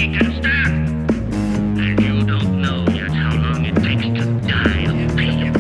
it can start. And you don't know just how long it takes to die of pain.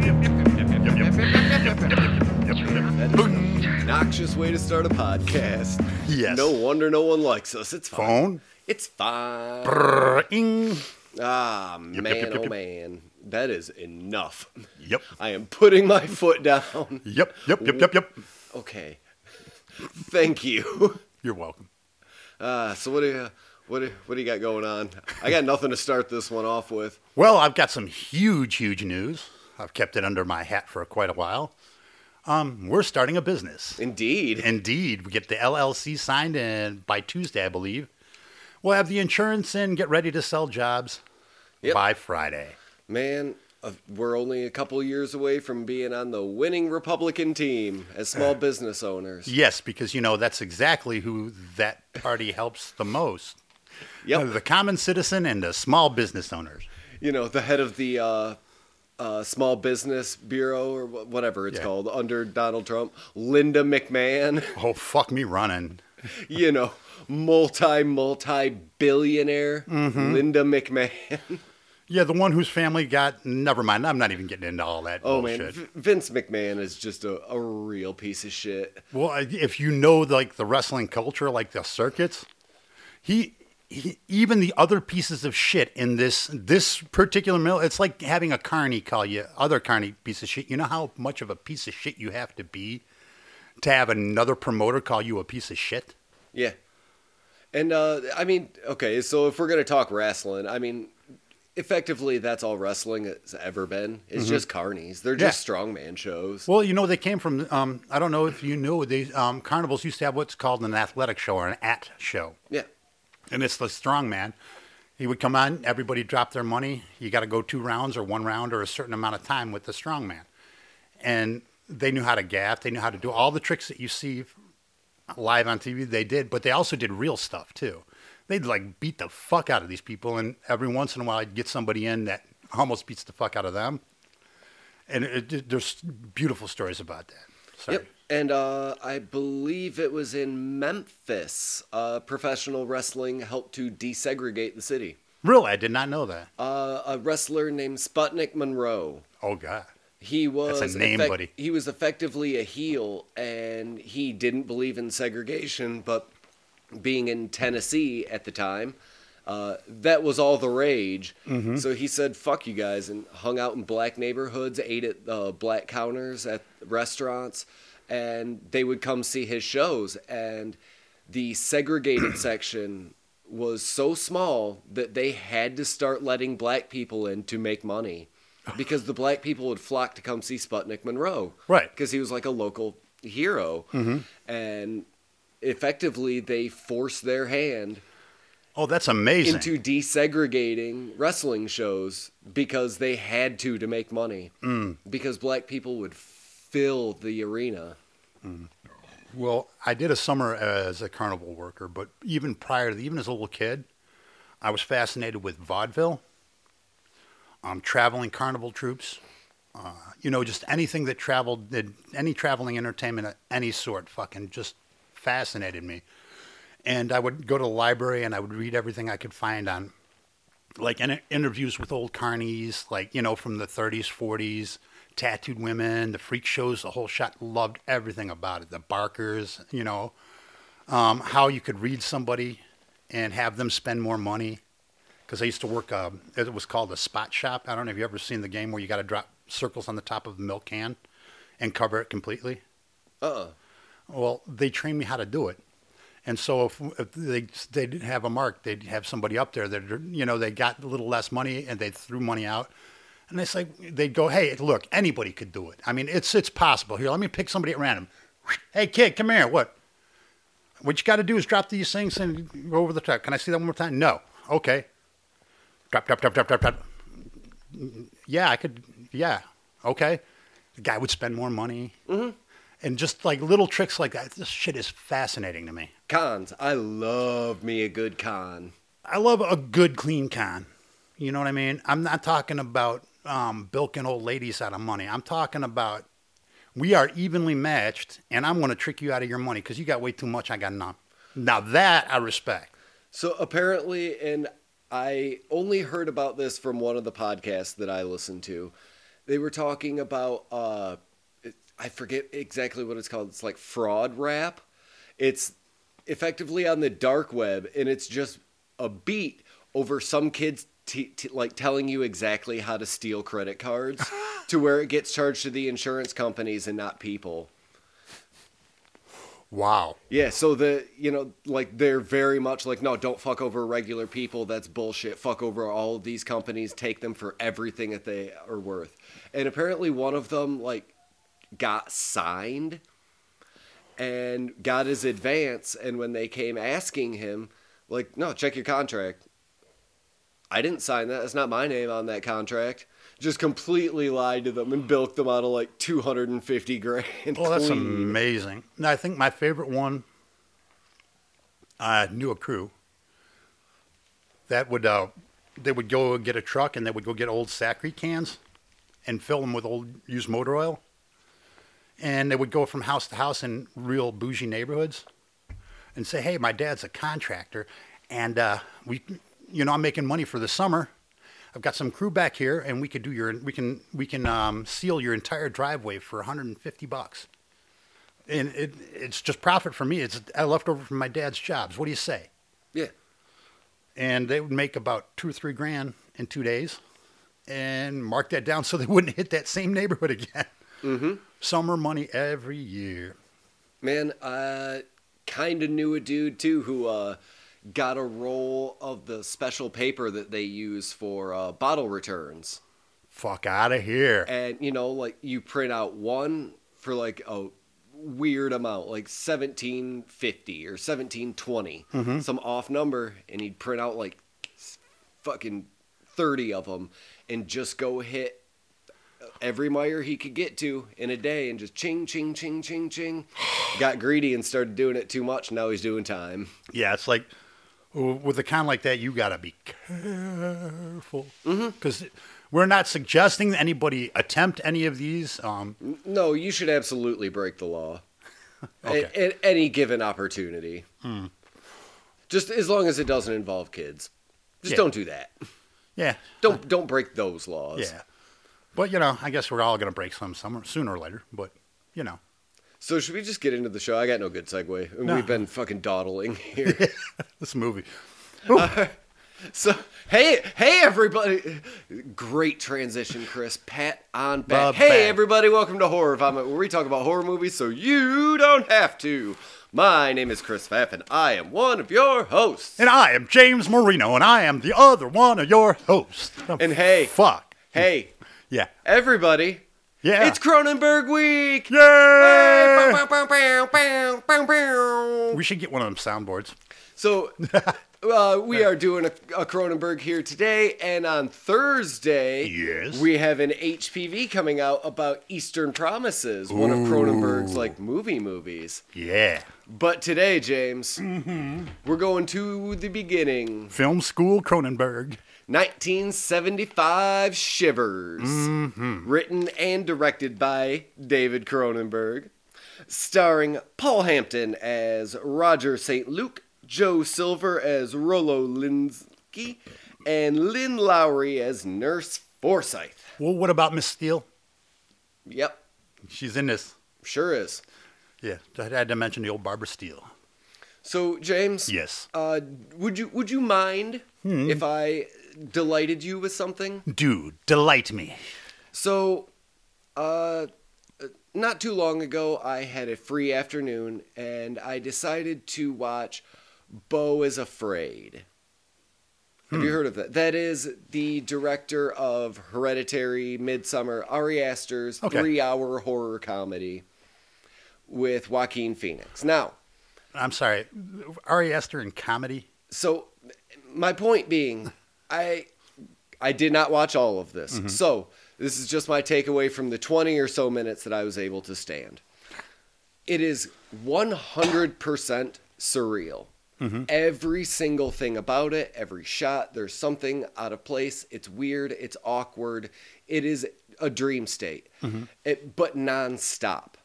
That is an obnoxious way to start a podcast. Yes. No wonder no one likes us. It's fine. Phone. It's fine. Brrr-ing. Ah, Yep, man, yep, yep, oh yep. man. That is enough. Yep. I am putting my foot down. Yep. Yep. Okay. Thank you. You're welcome. So what do you got going on? I got nothing to start this one off with. Well, I've got some huge news. I've kept it under my hat for quite a while. We're starting a business. Indeed. Indeed. We get the LLC signed and by Tuesday, I believe. We'll have the insurance and get ready to sell jobs by Friday. Man, we're only a couple years away from being on the winning Republican team as small business owners. Yes, because, that's exactly who that party helps the most. Yep. The common citizen and the small business owners. The head of the Small Business Bureau or whatever it's called under Donald Trump, Linda McMahon. Oh, fuck me running. Multi-billionaire Linda McMahon. Yeah, the one whose family got... Never mind, I'm not even getting into all that bullshit. Man, Vince McMahon is just a real piece of shit. Well, if you know, like, the wrestling culture, like the circuits, he even the other pieces of shit in this particular mill, it's like having a carny call you other carny piece of shit. You know how much of a piece of shit you have to be to have another promoter call you a piece of shit? Yeah. And, okay, so if we're going to talk wrestling, effectively that's all wrestling has ever been. It's just carnies. They're just strongman shows. Well, they came from, I don't know if you know, carnivals used to have what's called an athletic show or an AT show. Yeah. And it's the strongman. He would come on, everybody dropped their money. You got to go 2 rounds or 1 round or a certain amount of time with the strongman. And they knew how to gaff. They knew how to do all the tricks that you see live on TV. They did, but they also did real stuff too. They'd like beat the fuck out of these people. And every once in a while I'd get somebody in that almost beats the fuck out of them. And there's beautiful stories about that. Sorry. Yep. And I believe it was in Memphis, professional wrestling helped to desegregate the city. Really? I did not know that. A wrestler named Sputnik Monroe. Oh, God. He was That's a name, buddy. He was effectively a heel, and he didn't believe in segregation, but being in Tennessee at the time, that was all the rage. Mm-hmm. So he said, fuck you guys, and hung out in black neighborhoods, ate at black counters at restaurants, and they would come see his shows. And the segregated section was so small that they had to start letting black people in to make money because the black people would flock to come see Sputnik Monroe. Right. Because he was like a local hero. Mm-hmm. And effectively, they forced their hand. Oh, that's amazing. Into desegregating wrestling shows because they had to make money. Because black people would fill the arena. Well, I did a summer as a carnival worker, but even prior to even as a little kid, I was fascinated with vaudeville, traveling carnival troops, just anything that traveled, any traveling entertainment of any sort, fucking just fascinated me. And I would go to the library and I would read everything I could find on, like, interviews with old carnies, like, from the 30s, 40s, tattooed women, the freak shows, the whole shot. Loved everything about it. The Barkers, how you could read somebody and have them spend more money. Because I used to work, it was called a spot shop. I don't know if you've ever seen the game where you got to drop circles on the top of a milk can and cover it completely. Well, they trained me how to do it. And so if they didn't have a mark, they'd have somebody up there that, they got a little less money and they threw money out. And it's like, they'd go, hey, look, anybody could do it. I mean, it's possible. Here, let me pick somebody at random. Hey, kid, come here. What you got to do is drop these things and go over the top. Can I see that one more time? No. Okay. Drop. Yeah, I could. Yeah. Okay. The guy would spend more money. Mm-hmm. And just like little tricks like that. This shit is fascinating to me. Cons. I love me a good con. I love a good, clean con. You know what I mean? I'm not talking about bilking old ladies out of money. I'm talking about we are evenly matched, and I'm going to trick you out of your money because you got way too much, I got none. Now that I respect. So apparently, and I only heard about this from one of the podcasts that I listened to. They were talking about, I forget exactly what it's called. It's like fraud rap. It's effectively on the dark web, and it's just a beat over some kids like telling you exactly how to steal credit cards to where it gets charged to the insurance companies and not people. Wow. Yeah, so like they're very much like, no, don't fuck over regular people. That's bullshit. Fuck over all of these companies. Take them for everything that they are worth. And apparently one of them like got signed and got his advance. And when they came asking him, like, no, check your contract. I didn't sign that. That's not my name on that contract. Just completely lied to them and bilked them out of like $250,000. Oh, that's clean. amazing. Now, I think my favorite one, I knew a crew that would, they would go get a truck and they would go get old Sacrete cans and fill them with old used motor oil. And they would go from house to house in real bougie neighborhoods and say, hey, my dad's a contractor and I'm making money for the summer. I've got some crew back here, and we could do we can seal your entire driveway for $150, and it's just profit for me. It's I left over from my dad's jobs. What do you say? Yeah. And they would make about $2 or $3 grand in 2 days, and mark that down so they wouldn't hit that same neighborhood again. Mm-hmm. Summer money every year. Man, I kind of knew a dude too who got a roll of the special paper that they use for bottle returns. Fuck out of here. And, like you print out one for like a weird amount, like $17.50 or $17.20, some off number, and he'd print out like fucking 30 of them and just go hit every Meijer he could get to in a day and just ching, ching, ching, ching, ching. Got greedy and started doing it too much. Now he's doing time. Yeah, it's like, with a con like that, you got to be careful. Because we're not suggesting anybody attempt any of these. No, you should absolutely break the law. Okay. At any given opportunity. Just as long as it doesn't involve kids. Just don't do that. Yeah. Don't break those laws. Yeah. But, I guess we're all going to break some sooner or later. But, So should we just get into the show? I got no good segue. No. We've been fucking dawdling here. This movie. So, hey, everybody. Great transition, Chris. Pat on back. Hey, everybody. Welcome to Horror Vomit, where we talk about horror movies so you don't have to. My name is Chris Pfaff, and I am one of your hosts. And I am James Marino, and I am the other one of your hosts. And hey. Fuck. Hey. Yeah. Everybody. Yeah. It's Cronenberg Week. Yay! Hey, bow, bow, bow, bow, bow, bow. We should get one of them soundboards. So, we are doing a Cronenberg here today, and on Thursday, Yes. we have an HPV coming out about Eastern Promises, one of Cronenberg's movies. Yeah. But today, James, we're going to the beginning. Film School Cronenberg. 1975 Shivers, written and directed by David Cronenberg, starring Paul Hampton as Roger St. Luke, Joe Silver as Rollo Linsky, and Lynn Lowry as Nurse Forsyth. Well, what about Miss Steele? Yep, She's in this. sure is. Yeah, I had to mention the old Barbara Steele. So, James, Yes. would you mind if I delighted you with something? Dude, delight me. So, not too long ago, I had a free afternoon, and I decided to watch Beau is Afraid. Have you heard of that? That is the director of Hereditary, Midsommar, Ari Aster's 3-hour horror comedy with Joaquin Phoenix. Now, I'm sorry, Ari Aster in comedy? so my point being, I did not watch all of this. So this is just my takeaway from the 20 or so minutes that I was able to stand. It is 100% surreal. Every single thing about it, every shot, there's something out of place. It's weird. It's awkward. It is a dream state, but nonstop.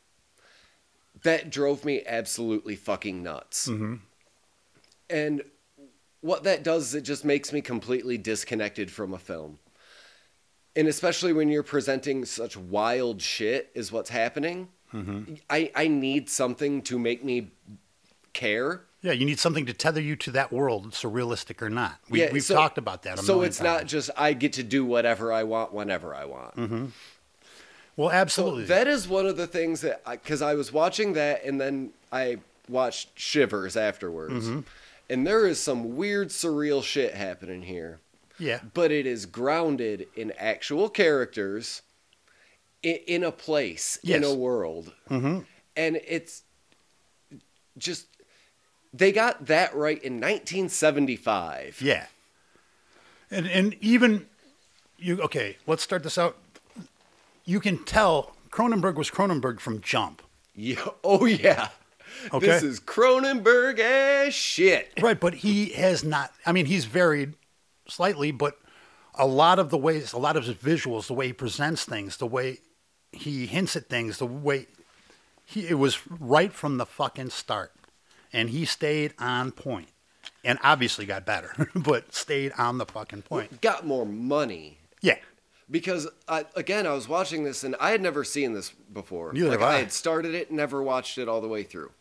That drove me absolutely fucking nuts. And what that does is it just makes me completely disconnected from a film. And especially when you're presenting such wild shit is what's happening. Mm-hmm. I need something to make me care. Yeah, you need something to tether you to that world, surrealistic or not. We've talked about that a So million it's not times. just I get to do whatever I want whenever I want. Mm-hmm. Well, absolutely. So that is one of the things that, because I was watching that and then I watched Shivers afterwards. Mm-hmm. And there is some weird, surreal shit happening here. Yeah. But it is grounded in actual characters, in a place, in Yes. a world. Mm-hmm. And it's just, they got that right in 1975. Yeah. And even you, okay, let's start this out. You can tell Cronenberg was Cronenberg from Jump. Yeah. Oh, yeah. Okay. This is Cronenberg as shit. Right, but he has not, I mean, he's varied slightly, but a lot of his visuals, the way he presents things, the way he hints at things, the way it was right from the fucking start. And he stayed on point. And obviously got better, but stayed on the fucking point. Got more money. Yeah. Because, I was watching this and I had never seen this before. Neither have I. I had started it, never watched it all the way through.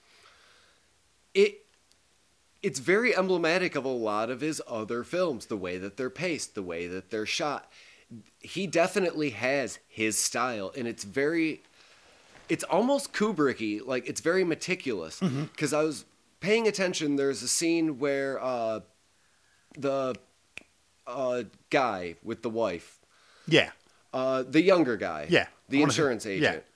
It's very emblematic of a lot of his other films, the way that they're paced, the way that they're shot. He definitely has his style, and it's almost Kubrick-y, like it's very meticulous. Because I was paying attention, there's a scene where the guy with the wife, Yeah. the younger guy, Yeah. the insurance agent, Yeah.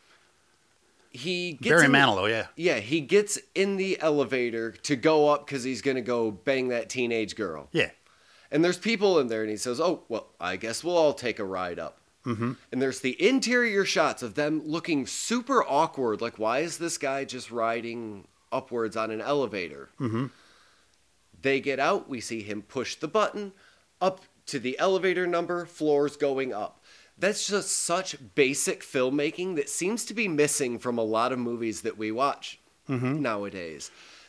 he gets Barry in Manilow, yeah. Yeah, he gets in the elevator to go up because he's going to go bang that teenage girl. Yeah. And there's people in there, and he says, oh, well, I guess we'll all take a ride up. Mm-hmm. And there's the interior shots of them looking super awkward. Like, why is this guy just riding upwards on an elevator? Mm-hmm. They get out. We see him push the button up to the elevator number, floors going up. That's just such basic filmmaking that seems to be missing from a lot of movies that we watch nowadays.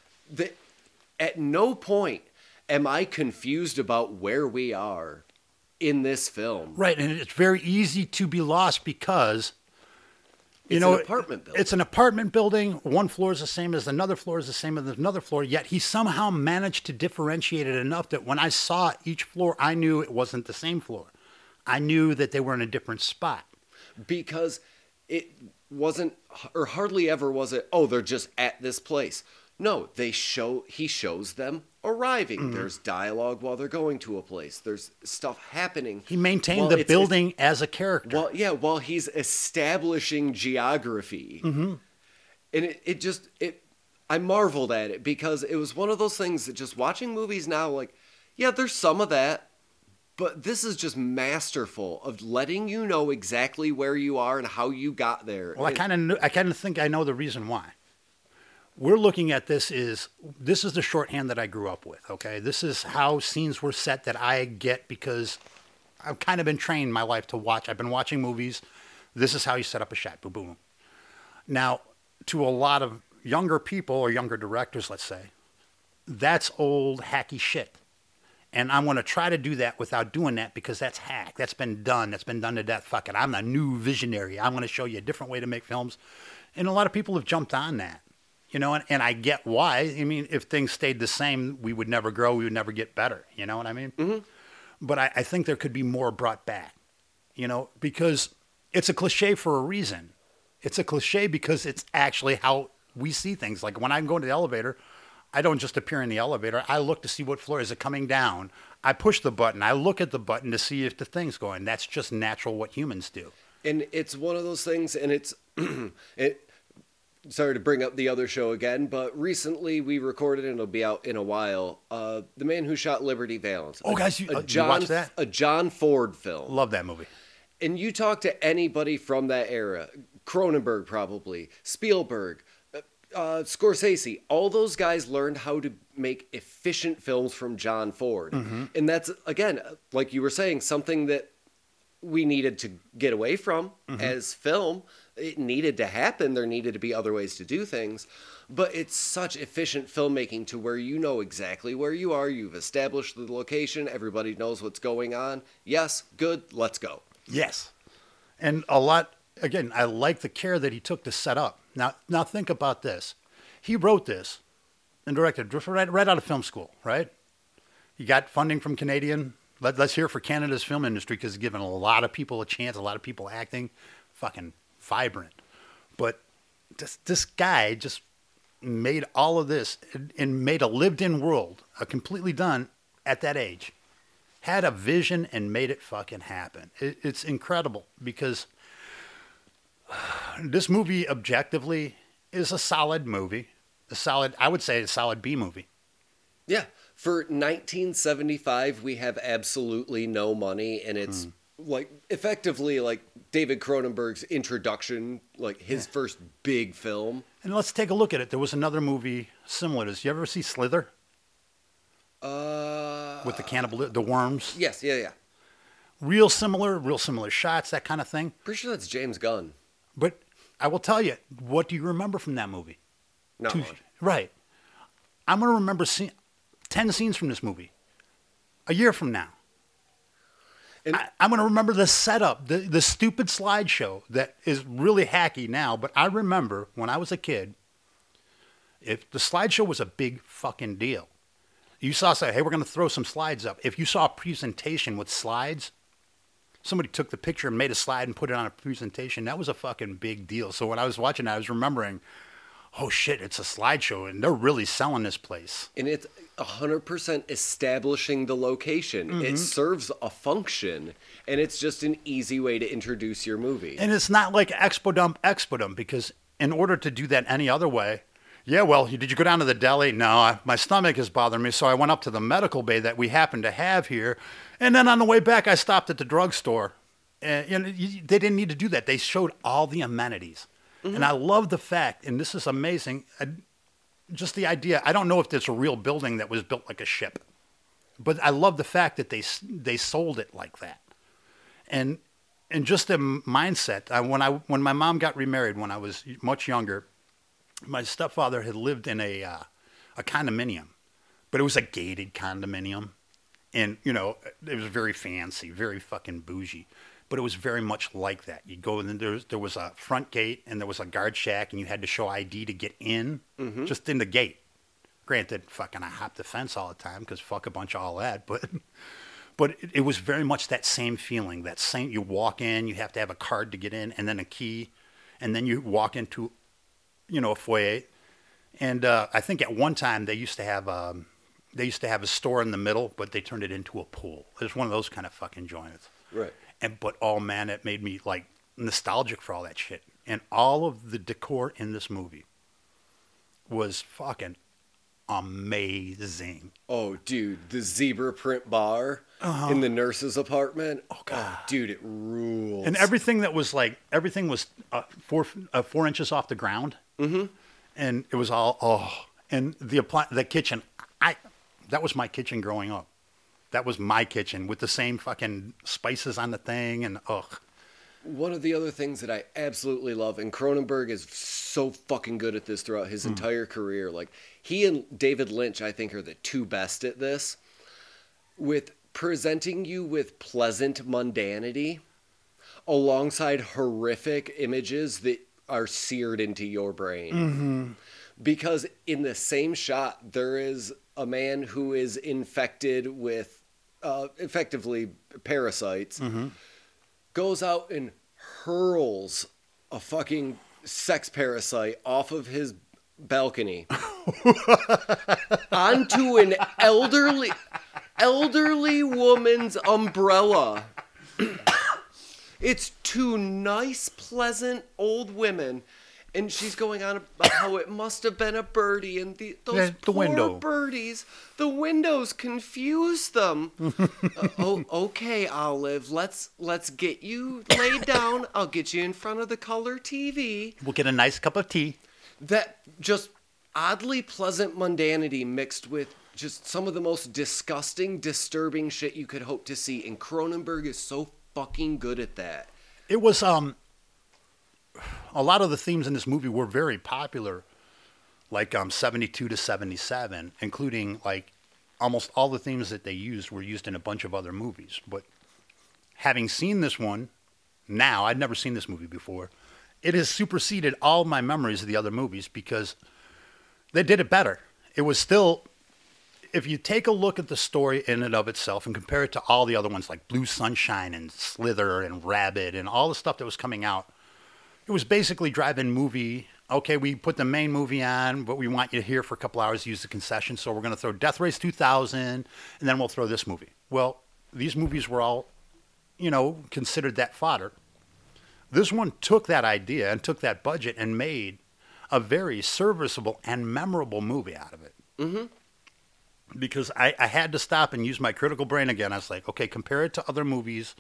At no point am I confused about where we are in this film. Right, and it's very easy to be lost because It's an apartment building. It's an apartment building. One floor is the same as another floor is the same as another floor. Yet he somehow managed to differentiate it enough that when I saw each floor, I knew it wasn't the same floor. I knew that they were in a different spot. Because it wasn't, or hardly ever was it, oh, they're just at this place. No, he shows them arriving. There's dialogue while they're going to a place. There's stuff happening. He maintained the building as a character. While he's establishing geography. Mm-hmm. And I marveled at it because it was one of those things that just watching movies now, like, yeah, there's some of that, but this is just masterful of letting you know exactly where you are and how you got there. Well, I kind of think I know the reason why. We're looking at this is the shorthand that I grew up with, okay? This is how scenes were set that I get because I've kind of been trained my life to watch. I've been watching movies. This is how you set up a shot, boom, boom. Now, to a lot of younger people or younger directors, let's say, that's old hacky shit. And I'm going to try to do that without doing that because that's hack. That's been done. That's been done to death. Fuck it. I'm a new visionary. I'm going to show you a different way to make films. And a lot of people have jumped on that. You know, and I get why. I mean, if things stayed the same, we would never grow. We would never get better. You know what I mean? Mm-hmm. But I think there could be more brought back, you know, because it's a cliche for a reason. It's a cliche because it's actually how we see things. Like when I'm going to the elevator, I don't just appear in the elevator. I look to see what floor is it coming down. I push the button. I look at the button to see if the thing's going. That's just natural what humans do. And it's one of those things, and it's sorry to bring up the other show again, but recently we recorded, and it'll be out in a while, The Man Who Shot Liberty Valance. Oh, guys, you watched that? A John Ford film. Love that movie. And you talk to anybody from that era, Cronenberg probably, Spielberg, Scorsese, all those guys learned how to make efficient films from John Ford. Mm-hmm. And that's, again, like you were saying, something that we needed to get away from as film. it needed to happen. There needed to be other ways to do things. But it's such efficient filmmaking to where you know exactly where you are. You've established the location. Everybody knows what's going on. Yes, good, let's go. Yes. And a lot, again, I like the care that he took to set up. Now think about this. He wrote this and directed just right out of film school, right? He got funding from Canadian. Let's hear it for Canada's film industry because it's given a lot of people a chance, a lot of people acting fucking vibrant. But this guy just made all of this and made a lived-in world, a completely done at that age. Had a vision and made it fucking happen. It's incredible because this movie objectively is a solid movie. I would say a solid B movie. Yeah. For 1975, we have absolutely no money, and it's like effectively like David Cronenberg's introduction, like his first big film. And let's take a look at it. There was another movie similar to this. You ever see Slither? With the worms? Yes, yeah. Real similar shots, that kind of thing. Pretty sure that's James Gunn. But I will tell you, what do you remember from that movie? Not much. Right. I'm going to remember 10 scenes from this movie a year from now. And I'm going to remember the setup, the stupid slideshow that is really hacky now, but I remember when I was a kid, if the slideshow was a big fucking deal. You saw, say, hey, we're going to throw some slides up. If you saw a presentation with slides, somebody took the picture and made a slide and put it on a presentation. That was a fucking big deal. So when I was watching that, I was remembering, oh shit, it's a slideshow and they're really selling this place. And it's 100% establishing the location. It serves a function, and it's just an easy way to introduce your movie. And it's not like Expo Dump, because in order to do that any other way, yeah, well, did you go down to the deli? No, my stomach is bothering me, so I went up to the medical bay that we happen to have here. And then on the way back, I stopped at the drugstore. And they didn't need to do that. They showed all the amenities. And I love the fact, and this is amazing, just the idea. I don't know if there's a real building that was built like a ship. But I love the fact that they sold it like that. And just the mindset. When my mom got remarried when I was much younger, my stepfather had lived in a condominium, but it was a gated condominium. And, it was very fancy, very fucking bougie. But it was very much like that. You'd go and there was a front gate and there was a guard shack and you had to show ID to get in, just in the gate. Granted, fucking I hopped the fence all the time because fuck a bunch of all that. But it was very much that same feeling. You walk in, you have to have a card to get in and then a key. And then you walk into a foyer, and I think at one time they used to have a store in the middle, but they turned it into a pool. It was one of those kind of fucking joints. Right. But oh man, it made me like nostalgic for all that shit. And all of the decor in this movie was fucking amazing. Oh, dude, the zebra print bar in the nurse's apartment. Oh, God. Oh, dude, it rules. And everything was 4 inches off the ground. Mm-hmm. And it was all, and the kitchen, that was my kitchen growing up. That was my kitchen with the same fucking spices on the thing and ugh. One of the other things that I absolutely love, and Cronenberg is so fucking good at this throughout his entire career. Like, he and David Lynch, I think, are the two best at this. With presenting you with pleasant mundanity alongside horrific images that are seared into your brain. Mm-hmm. Because in the same shot, there is a man who is infected with effectively parasites, goes out and hurls a fucking sex parasite off of his balcony onto an elderly woman's umbrella. It's two nice, pleasant old women, and she's going on about how it must have been a birdie, and those poor window. Birdies, the windows confuse them. Okay, Olive, let's get you laid down. I'll get you in front of the color TV. We'll get a nice cup of tea. That just oddly pleasant mundanity mixed with just some of the most disgusting, disturbing shit you could hope to see, and Cronenberg is so fucking good at that. It was a lot of the themes in this movie were very popular, like 72 to 77, including like almost all the themes that they used were used in a bunch of other movies. But having seen this one now, I'd never seen this movie before, it has superseded all my memories of the other movies because they did it better. It was still, if you take a look at the story in and of itself and compare it to all the other ones like Blue Sunshine and Slither and Rabid and all the stuff that was coming out, it was basically drive-in movie. Okay, we put the main movie on, but we want you here for a couple hours to use the concession, so we're going to throw Death Race 2000, and then we'll throw this movie. Well, these movies were all, considered that fodder. This one took that idea and took that budget and made a very serviceable and memorable movie out of it. Mm-hmm. Because I had to stop and use my critical brain again. I was like, okay, compare it to other movies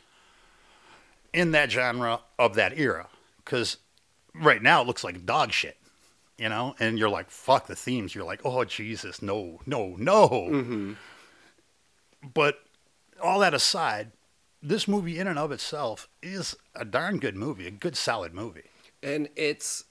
in that genre of that era. Because right now it looks like dog shit, and you're like, fuck the themes. You're like, oh, Jesus, no. Mm-hmm. But all that aside, this movie in and of itself is a darn good movie, a good, solid movie. And it's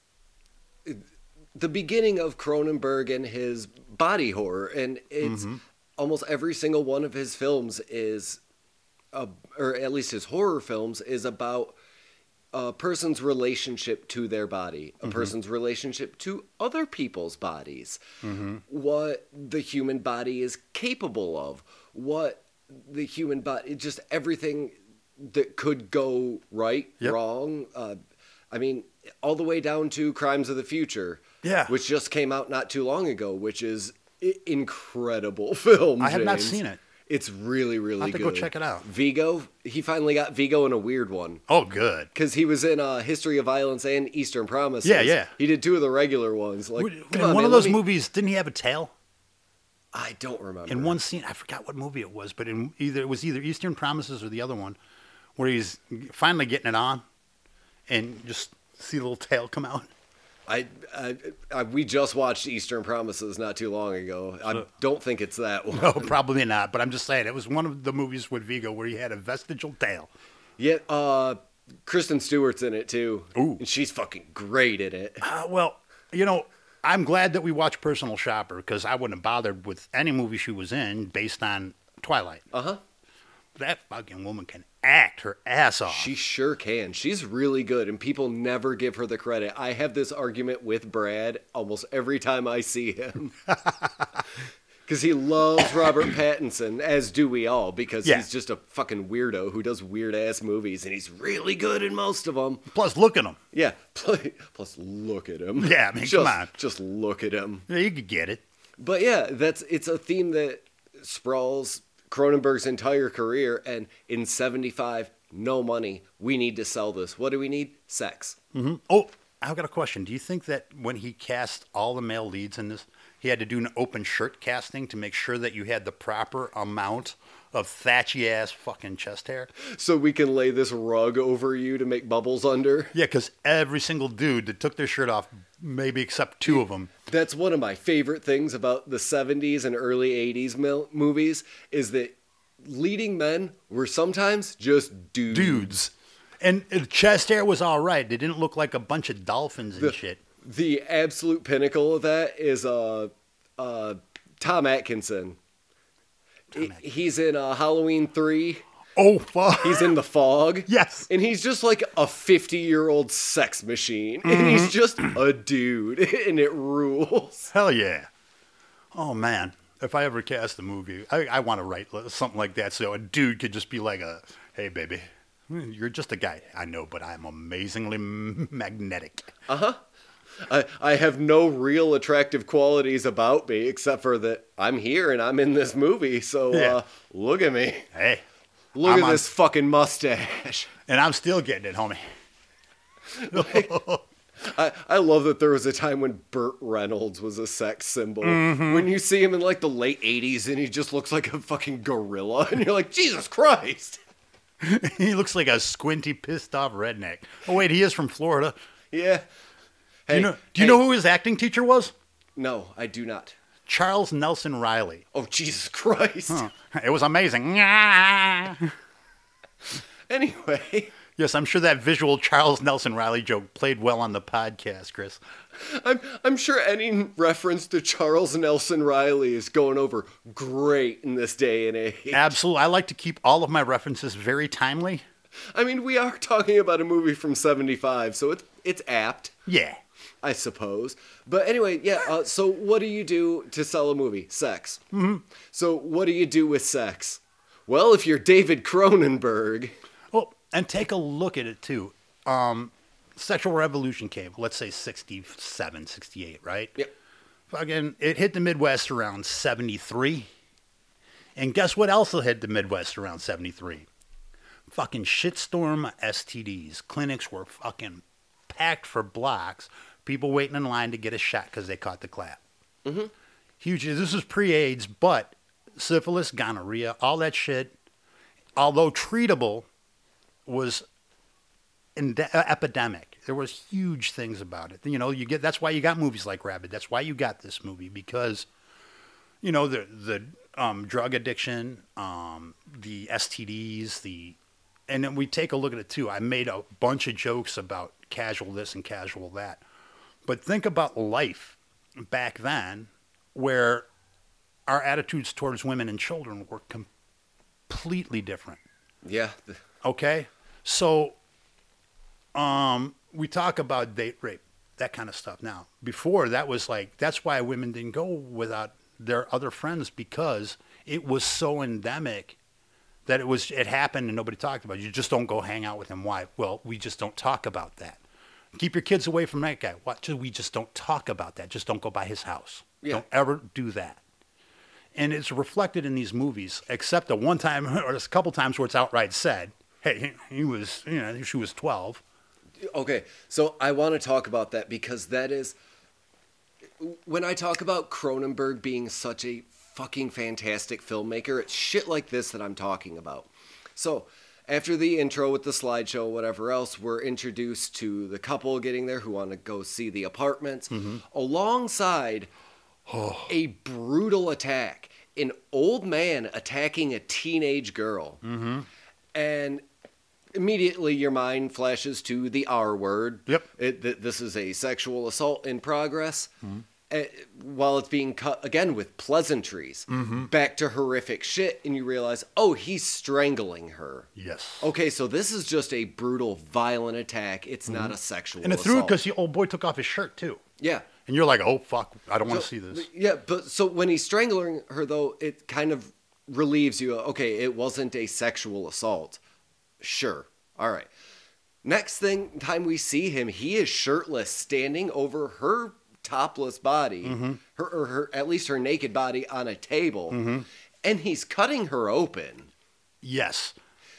the beginning of Cronenberg and his body horror. And it's almost every single one of his films is, or at least his horror films, is about a person's relationship to their body, a person's relationship to other people's bodies, what the human body is capable of, what the human body, just everything that could go right, wrong. I mean, all the way down to Crimes of the Future, which just came out not too long ago, which is incredible film. I have not seen it. It's really, really good. I'll have to go check it out. Vigo, he finally got Vigo in a weird one. Oh, good. Because he was in History of Violence and Eastern Promises. Yeah. He did two of the regular ones. Like, in one of those movies, didn't he have a tail? I don't remember. In one scene, I forgot what movie it was, but it was either Eastern Promises or the other one, where he's finally getting it on, and just see the little tail come out. We just watched Eastern Promises not too long ago. I don't think it's that one. No, probably not. But I'm just saying, it was one of the movies with Vigo where he had a vestigial tail. Yeah, Kristen Stewart's in it too. Ooh. And she's fucking great in it. Well, I'm glad that we watched Personal Shopper because I wouldn't have bothered with any movie she was in based on Twilight. Uh-huh. That fucking woman can act her ass off. She sure can. She's really good, and people never give her the credit. I have this argument with Brad almost every time I see him. Because he loves Robert Pattinson, as do we all, because he's just a fucking weirdo who does weird-ass movies, and he's really good in most of them. Plus, look at him. Yeah, plus look at him. Yeah, I mean, come on. Just look at him. Yeah, you could get it. But yeah, it's a theme that sprawls Cronenberg's entire career, and in 75, no money. We need to sell this. What do we need? Sex. Mm-hmm. Oh, I've got a question. Do you think that when he cast all the male leads in this, he had to do an open shirt casting to make sure that you had the proper amount of thatchy ass fucking chest hair? So we can lay this rug over you to make bubbles under? Yeah, because every single dude that took their shirt off, maybe except two of them. That's one of my favorite things about the 70s and early 80s movies is that leading men were sometimes just dudes. And chest hair was all right. They didn't look like a bunch of dolphins and shit. The absolute pinnacle of that is Tom Atkinson. He's in Halloween 3. Oh, fuck. He's in The Fog. Yes. And he's just like a 50-year-old sex machine. Mm-hmm. And he's just a dude. And it rules. Hell yeah. Oh, man. If I ever cast a movie, I want to write something like that so a dude could just be like hey, baby, you're just a guy. I know, but I'm amazingly magnetic. Uh-huh. I have no real attractive qualities about me except for that I'm here and I'm in this movie. So look at me. Hey. Look at this fucking mustache. And I'm still getting it, homie. I love that there was a time when Burt Reynolds was a sex symbol. Mm-hmm. When you see him in like the late 80s and he just looks like a fucking gorilla. And you're like, Jesus Christ. He looks like a squinty, pissed off redneck. Oh, wait, he is from Florida. Yeah. Hey, do you know who his acting teacher was? No, I do not. Charles Nelson Riley. Oh, Jesus Christ. It was amazing. Anyway. Yes, I'm sure that visual Charles Nelson Riley joke played well on the podcast, Chris. I'm sure any reference to Charles Nelson Riley is going over great in this day and age. Absolutely. I like to keep all of my references very timely. I mean, we are talking about a movie from '75, so it's apt, Yeah. I suppose. But anyway, yeah. So what do you do to sell a movie? Sex. Mm-hmm. So what do you do with sex? Well, if you're David Cronenberg. Well, and take a look at it, too. Sexual Revolution came, let's say 67, 68, right? Yep. Fucking, it hit the Midwest around 73. And guess what else hit the Midwest around 73? Fucking shitstorm STDs. Clinics were fucking packed for blocks. People waiting in line to get a shot because they caught the clap. Mm-hmm. Huge. This was pre-AIDS, but syphilis, gonorrhea, all that shit, although treatable, was epidemic. There was huge things about it. You know, that's why you got movies like Rabid. That's why you got this movie, because, you know, the drug addiction, the STDs, and then we take a look at it too. I made a bunch of jokes about casual this and casual that, but think about life back then, where our attitudes towards women and children were completely different. Yeah. Okay, so we talk about date rape, that kind of stuff. Now, before that was like, that's why women didn't go without their other friends, because it was so endemic that it happened and nobody talked about it. You just don't go hang out with him. Why? Well, we just don't talk about that. Keep your kids away from that guy. What? We just don't talk about that. Just don't go by his house. Yeah. Don't ever do that. And it's reflected in these movies, except the one time or a couple times where it's outright said, hey, she was 12. Okay, so I want to talk about that, because that is, when I talk about Cronenberg being such a fucking fantastic filmmaker, it's shit like this that I'm talking about. So, after the intro with the slideshow, whatever else, we're introduced to the couple getting there who want to go see the apartments, alongside a brutal attack. An old man attacking a teenage girl. Mm-hmm. And immediately your mind flashes to the R word. Yep. This is a sexual assault in progress. Mm-hmm. While it's being cut again with pleasantries, back to horrific shit, and you realize, oh, he's strangling her. Yes. Okay, so this is just a brutal, violent attack. It's not a sexual assault. And it threw it because the old boy took off his shirt, too. Yeah. And you're like, oh, fuck, I don't want to see this. Yeah, but so when he's strangling her, though, it kind of relieves you. Okay, it wasn't a sexual assault. Sure. All right. Next time we see him, he is shirtless, standing over her topless body, her at least her naked body, on a table, and he's cutting her open. Yes.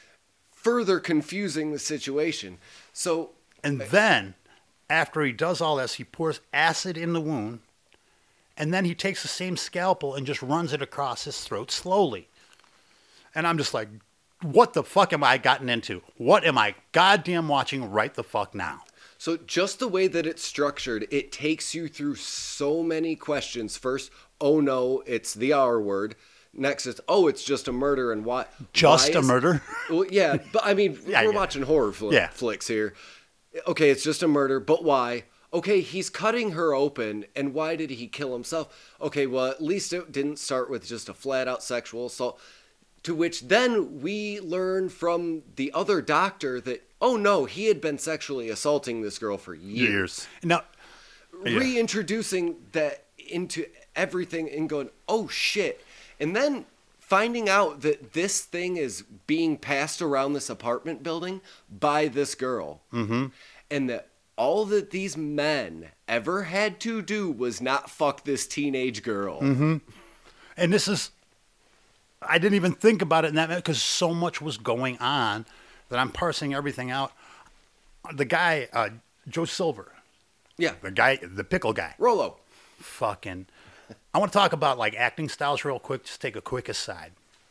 Further confusing the situation. So, and then, after he does all this, he pours acid in the wound, and then he takes the same scalpel and just runs it across his throat slowly. And I'm just like, what the fuck am I gotten into? What am I goddamn watching right the fuck now? So just the way that it's structured, it takes you through so many questions. First, oh no, it's the R word. Next, it's, oh, it's just a murder, and why? Just a murder? Well, yeah, but I mean, we're watching horror flicks here. Okay, it's just a murder, but why? Okay, he's cutting her open, and why did he kill himself? Okay, well, at least it didn't start with just a flat-out sexual assault. To which then we learn from the other doctor that, oh no, he had been sexually assaulting this girl for years. Now, reintroducing that into everything and going, oh shit. And then finding out that this thing is being passed around this apartment building by this girl. Mm-hmm. And that all that these men ever had to do was not fuck this teenage girl. Mm-hmm. And this is, I didn't even think about it in that minute because so much was going on that I'm parsing everything out. The guy, Joe Silver. Yeah. The pickle guy. Rolo. Fucking. I want to talk about like acting styles real quick. Just take a quick aside.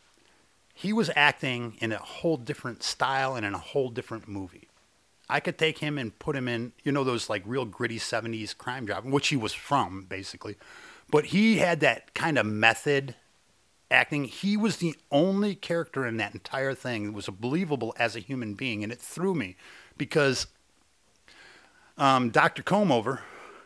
He was acting in a whole different style and in a whole different movie. I could take him and put him in, you know, those like real gritty 70s crime drama, which he was from basically. But he had that kind of method acting. He was the only character in that entire thing that was believable as a human being, and it threw me because Dr. Comeover,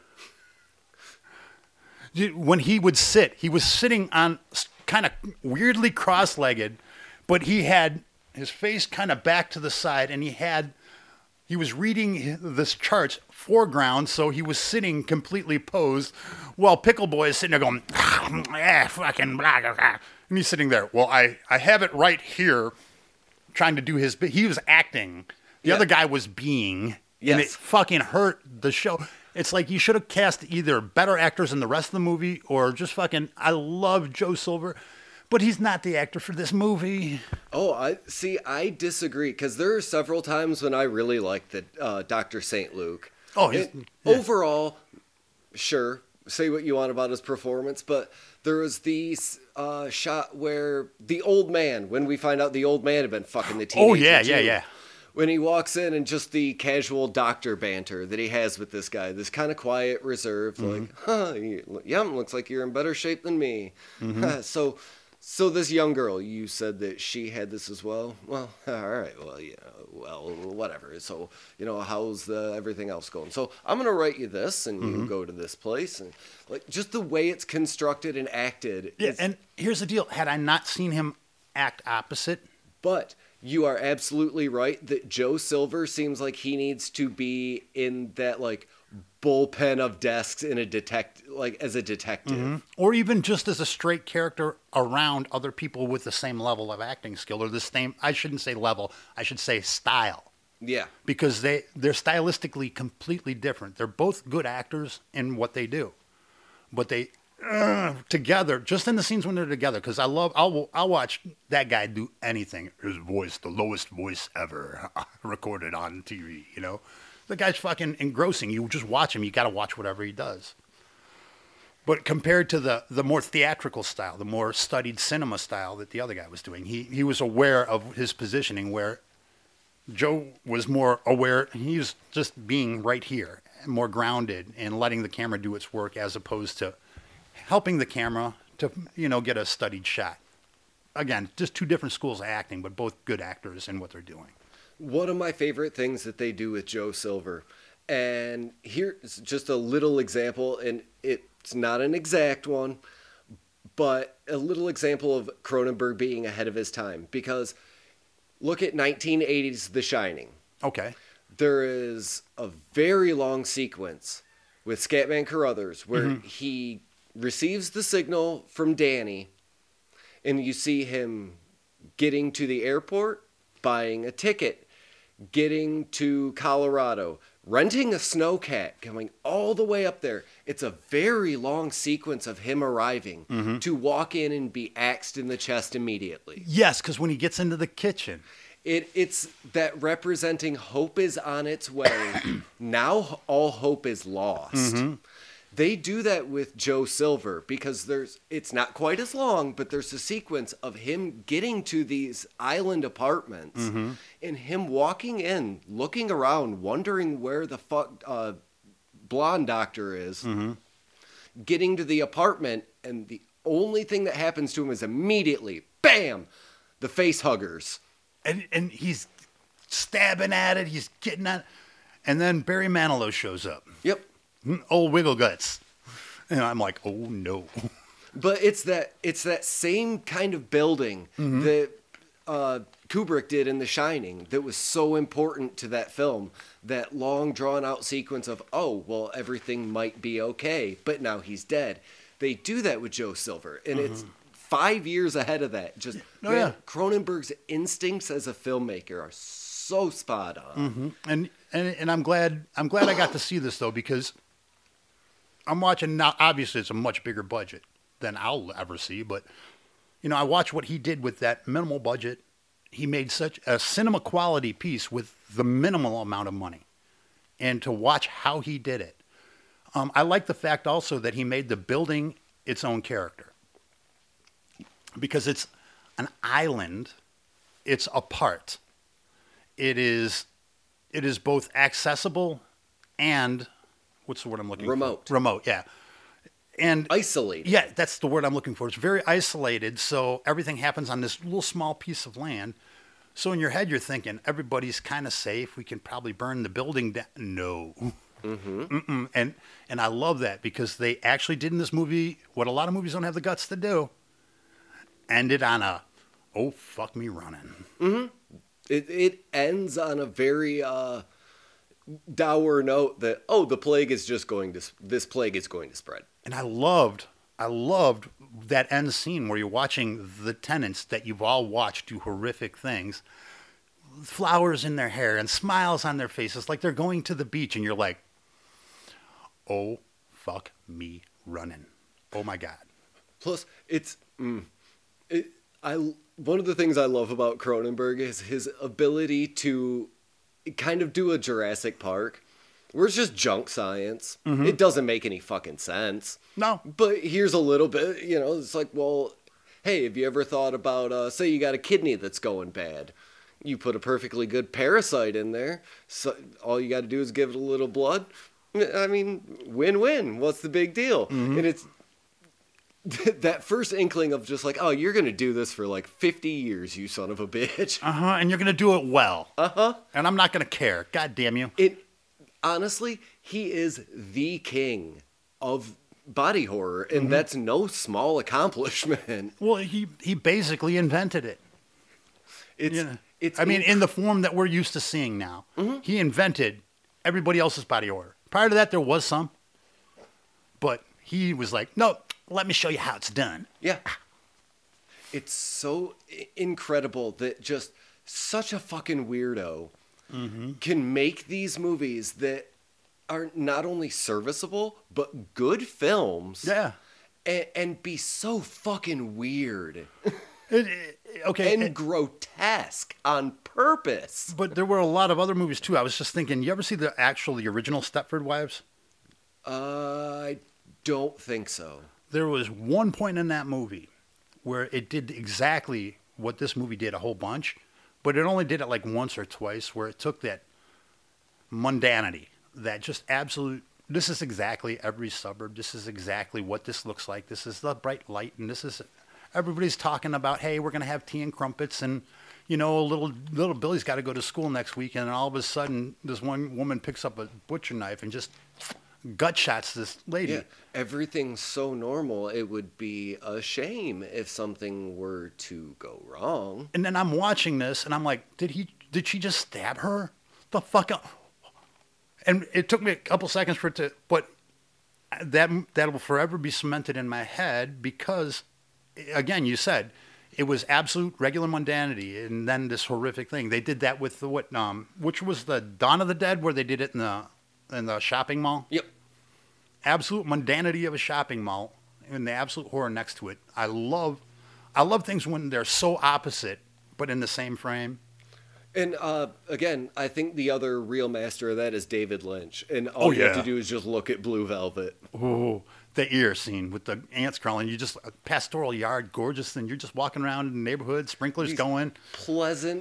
when he would sit, he was sitting on kind of weirdly cross-legged, but he had his face kind of back to the side, and he was reading this chart's foreground, so he was sitting completely posed, while Pickle Boy is sitting there going, fucking blah, blah, blah. And he's sitting there. Well, I have it right here, trying to do his bit. He was acting. The other guy was being. Yes. And it fucking hurt the show. It's like you should have cast either better actors in the rest of the movie or just fucking, I love Joe Silver, but he's not the actor for this movie. Oh, I disagree, because there are several times when I really liked the Dr. St. Luke. Oh, overall, sure, say what you want about his performance, but there was the shot where the old man, when we find out the old man had been fucking the teenager. Oh, yeah. When he walks in and just the casual doctor banter that he has with this guy, this kind of quiet, reserved, like, looks like you're in better shape than me. So this young girl, you said that she had this as well? Well, all right, well, whatever. So, how's everything else going? So I'm going to write you this, and you go to this place. And like, just the way it's constructed and acted. Yeah, and here's the deal. Had I not seen him act opposite. But you are absolutely right that Joe Silver seems like he needs to be in that, like, bullpen of desks in as a detective, or even just as a straight character around other people with the same level of acting skill, or the same, I shouldn't say level, I should say style. Yeah, because they're stylistically completely different. They're both good actors in what they do, but they together, just in the scenes when they're together, because I'll watch that guy do anything. His voice, the lowest voice ever recorded on TV, The guy's fucking engrossing. You just watch him. You got to watch whatever he does. But compared to the more theatrical style, the more studied cinema style that the other guy was doing, he was aware of his positioning, where Joe was more aware. He was just being right here, more grounded, and letting the camera do its work, as opposed to helping the camera to, get a studied shot. Again, just two different schools of acting, but both good actors in what they're doing. One of my favorite things that they do with Joe Silver, and here's just a little example, and it's not an exact one, but a little example of Cronenberg being ahead of his time. Because look at 1980's The Shining. Okay. There is a very long sequence with Scatman Carruthers where he receives the signal from Danny, and you see him getting to the airport, buying a ticket, getting to Colorado, renting a snowcat, going all the way up there. It's a very long sequence of him arriving to walk in and be axed in the chest immediately. Yes, because when he gets into the kitchen. It's that representing hope is on its way. Now all hope is lost. They do that with Joe Silver because it's not quite as long, but there's a sequence of him getting to these island apartments and him walking in, looking around, wondering where the fuck blonde doctor is, getting to the apartment, and the only thing that happens to him is immediately, bam, the face huggers. And he's stabbing at it, he's getting at it, and then Barry Manilow shows up. Yep. Old Wiggle Guts. And I'm like, oh no. But it's that same kind of building that Kubrick did in The Shining that was so important to that film. That long drawn out sequence of, oh, well, everything might be okay, but now he's dead. They do that with Joe Silver, and it's 5 years ahead of that. Just Cronenberg's instincts as a filmmaker are so spot on. And I'm glad I got to see this though, because I'm watching now. Obviously, it's a much bigger budget than I'll ever see, but I watch what he did with that minimal budget. He made such a cinema quality piece with the minimal amount of money, and to watch how he did it. I like the fact also that he made the building its own character, because it's an island. It's apart. It is both accessible and, what's the word I'm looking for? Remote. Remote, yeah. And Isolated. yeah, that's the word I'm looking for. It's very isolated, so everything happens on this little small piece of land. So in your head, you're thinking everybody's kind of safe. We can probably burn the building down. No. Mm-hmm. And I love that because they actually did in this movie what a lot of movies don't have the guts to do. Ended on a, oh, fuck me running. It ends on a very dour note that, oh, this plague is going to spread. And I loved that end scene where you're watching the tenants that you've all watched do horrific things, flowers in their hair and smiles on their faces like they're going to the beach, and you're like, oh, fuck me running. Oh my God. Plus, one of the things I love about Cronenberg is his ability to kind of do a Jurassic Park where it's just junk science. It doesn't make any fucking sense. No. But here's a little bit, it's like, well, hey, have you ever thought about, say you got a kidney that's going bad? You put a perfectly good parasite in there. So all you got to do is give it a little blood. I mean, win-win. What's the big deal? And it's that first inkling of just like, oh, you're going to do this for like 50 years, you son of a bitch. And you're going to do it well. And I'm not going to care. God damn you. Honestly, he is the king of body horror, and that's no small accomplishment. Well, he basically invented it. It's in the form that we're used to seeing now. He invented everybody else's body horror. Prior to that, there was some. But he was like, no, let me show you how it's done. Yeah. It's so incredible that just such a fucking weirdo can make these movies that are not only serviceable, but good films. Yeah. And be so fucking weird. Okay. And grotesque on purpose. But there were a lot of other movies, too. I was just thinking, you ever see the original Stepford Wives? I don't think so. There was one point in that movie where it did exactly what this movie did a whole bunch, but it only did it like once or twice, where it took that mundanity, that just absolute, this is exactly every suburb, this is exactly what this looks like, this is the bright light, and this is, everybody's talking about, hey, we're going to have tea and crumpets, and, little Billy's got to go to school next week, and all of a sudden, this one woman picks up a butcher knife and just gut shots this lady. Yeah, everything's so normal, it would be a shame if something were to go wrong. And then I'm watching this, and I'm like, did she just stab her? The fuck up. And it took me a couple seconds for it to, but that will forever be cemented in my head because, again, you said it was absolute regular mundanity, and then this horrific thing. They did that with which was the Dawn of the Dead, where they did it in the shopping mall. Yep. Absolute mundanity of a shopping mall, and the absolute horror next to it. I love things when they're so opposite, but in the same frame. And again, I think the other real master of that is David Lynch. And all you have to do is just look at Blue Velvet. Oh, the ear scene with the ants crawling. You just, a pastoral yard, gorgeous, and you're just walking around in the neighborhood, sprinklers going. Pleasant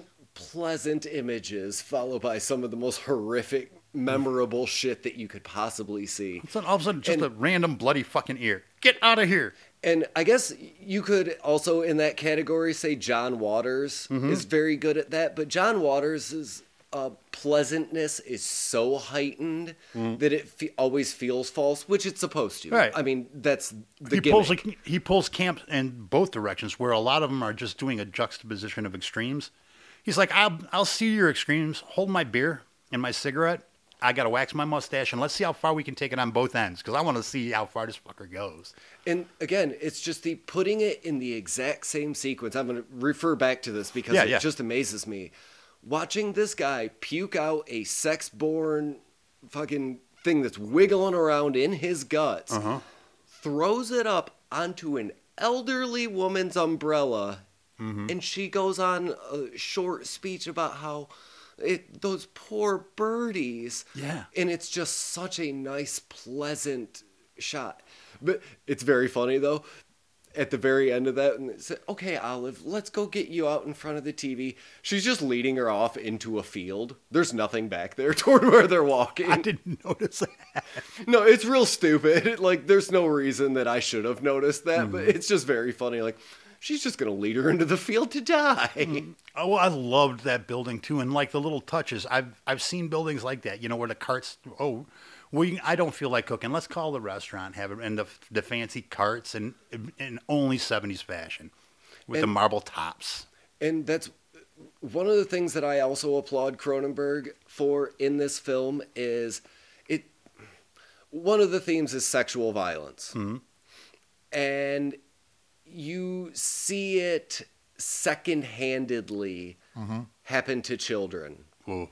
images followed by some of the most horrific, memorable shit that you could possibly see. So all of a sudden, just a random bloody fucking ear. Get out of here. And I guess you could also, in that category, say John Waters is very good at that. But John Waters' pleasantness is so heightened that it always feels false, which it's supposed to. Right. I mean, that's the gimmick. He pulls camp in both directions, where a lot of them are just doing a juxtaposition of extremes. He's like, I'll see your extremes, hold my beer and my cigarette. I got to wax my mustache, and let's see how far we can take it on both ends, because I want to see how far this fucker goes. And again, it's just the putting it in the exact same sequence. I'm going to refer back to this because it just amazes me. Watching this guy puke out a sex-born fucking thing that's wiggling around in his guts, throws it up onto an elderly woman's umbrella, and she goes on a short speech about how those poor birdies. Yeah. And it's just such a nice, pleasant shot. But it's very funny, though. at the very end of that, and it said, okay, Olive, let's go get you out in front of the TV. She's just leading her off into a field. There's nothing back there toward where they're walking. I didn't notice that. No, it's real stupid. Like, there's no reason that I should have noticed that, but it's just very funny. Like, she's just going to lead her into the field to die. Oh, I loved that building too, and like the little touches. I've seen buildings like that. You know, where the carts. Oh, I don't feel like cooking. Let's call the restaurant. Have it and the fancy carts and in only 70s fashion with the marble tops. And that's one of the things that I also applaud Cronenberg for in this film is it. One of the themes is sexual violence, and you see it second-handedly happen to children. Ooh.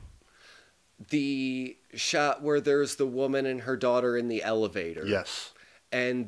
The shot where there's the woman and her daughter in the elevator. Yes. And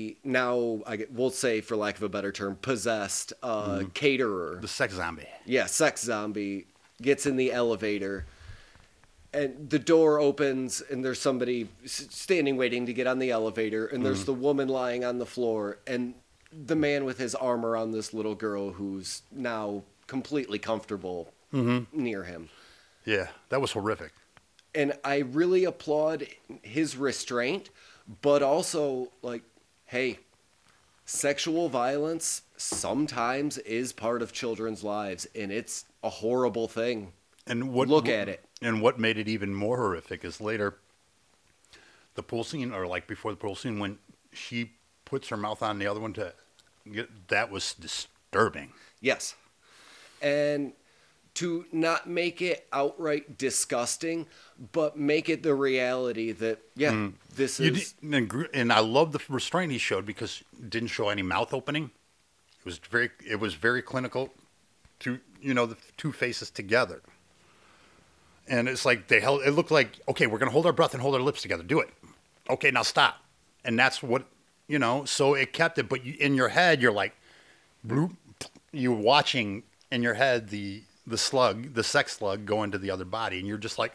we'll say, for lack of a better term, possessed caterer. The sex zombie. Yeah, sex zombie gets in the elevator. And the door opens, and there's somebody standing waiting to get on the elevator. And there's the woman lying on the floor. And the man with his arm around this little girl who's now completely comfortable near him. Yeah, that was horrific. And I really applaud his restraint, but also, like, hey, sexual violence sometimes is part of children's lives, and it's a horrible thing. And Look at it. And what made it even more horrific is later, the pool scene, or like before the pool scene, when she puts her mouth on the other one that was disturbing. Yes. And to not make it outright disgusting, but make it the reality that, this is... And I love the restraint he showed because it didn't show any mouth opening. It was very clinical to, the two faces together. And it's like it looked like, okay, we're going to hold our breath and hold our lips together. Do it. Okay, now stop. And that's what, so it kept it. But in your head, you're like, bloop, you're watching in your head the sex slug go into the other body. And you're just like,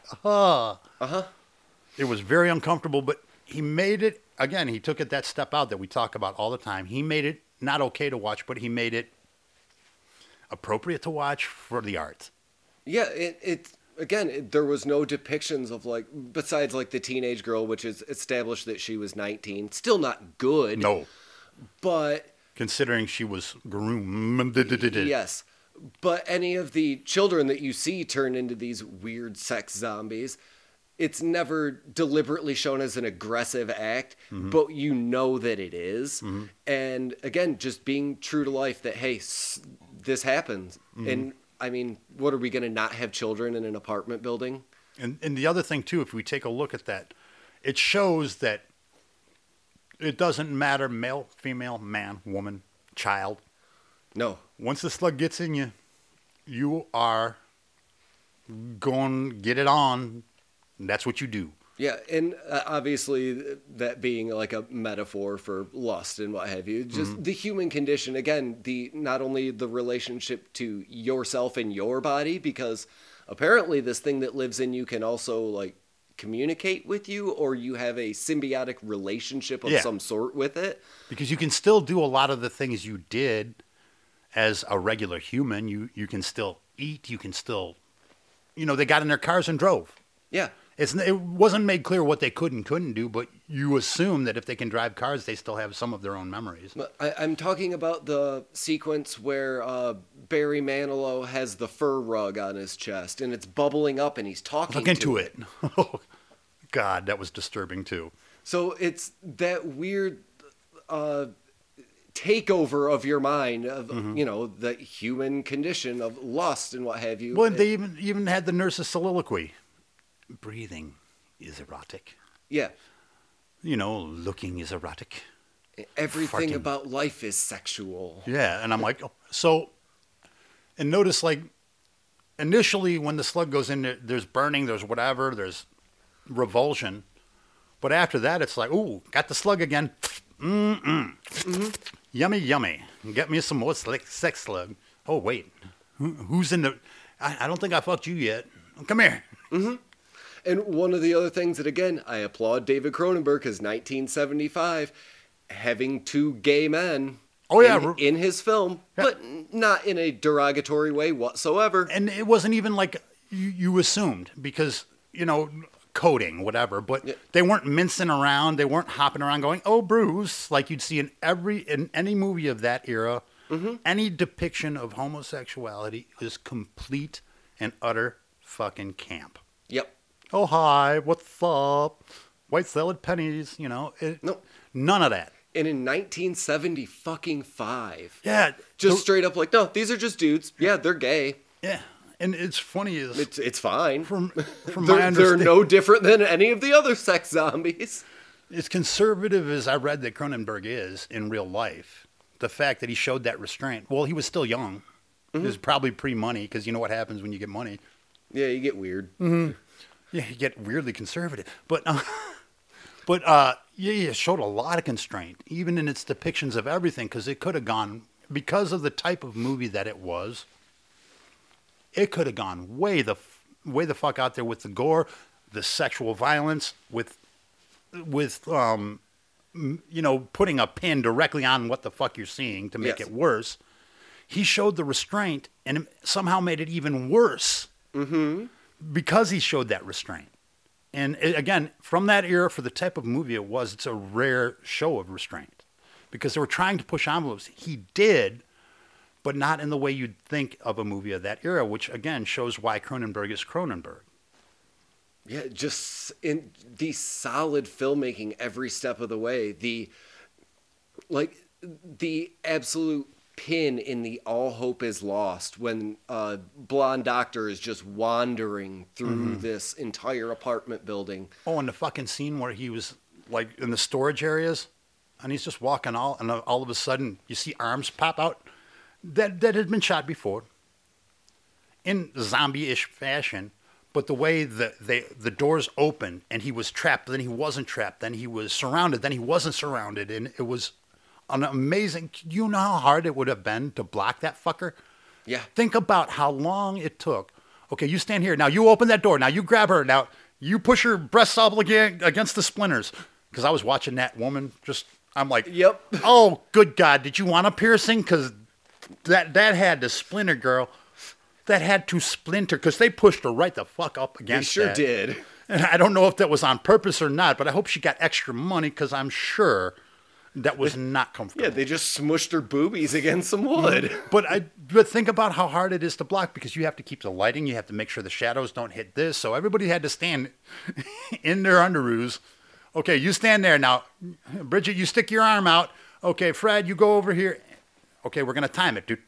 It was very uncomfortable, but he made it, again, he took it that step out that we talk about all the time. He made it not okay to watch, but he made it appropriate to watch for the art. Yeah, there was no depictions of, like, besides, like, the teenage girl, which is established that she was 19. Still not good. No. But... considering she was groomed. Yes. But any of the children that you see turn into these weird sex zombies, it's never deliberately shown as an aggressive act, but you know that it is. And, again, just being true to life that, hey, this happens. And... I mean, what are we going to not have children in an apartment building? And the other thing, too, if we take a look at that, it shows that it doesn't matter male, female, man, woman, child. No. Once the slug gets in you, you are going to get it on. And that's what you do. Yeah, and obviously that being like a metaphor for lust and what have you, just the human condition, again, not only the relationship to yourself and your body, because apparently this thing that lives in you can also like communicate with you, or you have a symbiotic relationship of some sort with it. Because you can still do a lot of the things you did as a regular human. You can still eat, you can still, they got in their cars and drove. Yeah. It wasn't made clear what they could and couldn't do, but you assume that if they can drive cars, they still have some of their own memories. I'm talking about the sequence where Barry Manilow has the fur rug on his chest, and it's bubbling up, and he's talking to it. Oh, God, that was disturbing, too. So it's that weird takeover of your mind of, the human condition of lust and what have you. Well, they even had the nurse's soliloquy. Breathing is erotic. Yeah. Looking is erotic. Everything about life is sexual. Yeah, and I'm like, and notice, like, initially when the slug goes in, there's burning, there's whatever, there's revulsion. But after that, it's like, ooh, got the slug again. Yummy, yummy. Get me some more sex slug. Oh, wait. Who's in the... I don't think I fucked you yet. Come here. And one of the other things that, again, I applaud David Cronenberg, because 1975, having two gay men Oh, yeah. in his film, but not in a derogatory way whatsoever. And it wasn't even like you assumed because, coding, whatever, but they weren't mincing around. They weren't hopping around going, oh, Bruce, like you'd see in any movie of that era. Any depiction of homosexuality is complete and utter fucking camp. Yep. Oh, hi, what's up? White salad pennies, Nope. None of that. And in 1975, Yeah. just straight up like, no, these are just dudes. Yeah, they're gay. Yeah. And it's funny is It's fine. from my They're understanding, no different than any of the other sex zombies. as conservative as I read that Cronenberg is in real life, the fact that he showed that restraint, well, he was still young. He was probably pre-money because you know what happens when you get money. Yeah, you get weird. Yeah, you get weirdly conservative. But it showed a lot of constraint, even in its depictions of everything, because it could have gone, because of the type of movie that it was, it could have gone way the fuck out there with the gore, the sexual violence, with putting a pin directly on what the fuck you're seeing to make Yes. it worse. He showed the restraint and somehow made it even worse because he showed that restraint. And again, from that era, for the type of movie it was, it's a rare show of restraint because they were trying to push envelopes. He did, but not in the way you'd think of a movie of that era, which again shows why Cronenberg is Cronenberg. Yeah, just in the solid filmmaking every step of the way. The absolute pin in the all hope is lost when blonde doctor is just wandering through this entire apartment building. Oh, and the fucking scene where he was like in the storage areas and he's just walking and all of a sudden you see arms pop out. That had been shot before in zombie-ish fashion, but the way the doors opened and he was trapped, then he wasn't trapped, then he was surrounded, then he wasn't surrounded, and it was an amazing. You know how hard it would have been to block that fucker? Yeah. Think about how long it took. Okay, you stand here. Now you open that door. Now you grab her. Now you push her breasts up against the splinters. Because I was watching that woman I'm like, Yep. Oh, good God. Did you want a piercing? Because that had to splinter, girl. That had to splinter because they pushed her right the fuck up They against sure that. did. And I don't know if that was on purpose or not, but I hope she got extra money because I'm sure that was not comfortable. Yeah, they just smushed her boobies against some wood. But think about how hard it is to block because you have to keep the lighting. You have to make sure the shadows don't hit this. So everybody had to stand in their underoos. Okay, you stand there. Now, Bridget, you stick your arm out. Okay, Fred, you go over here. Okay, we're going to time it.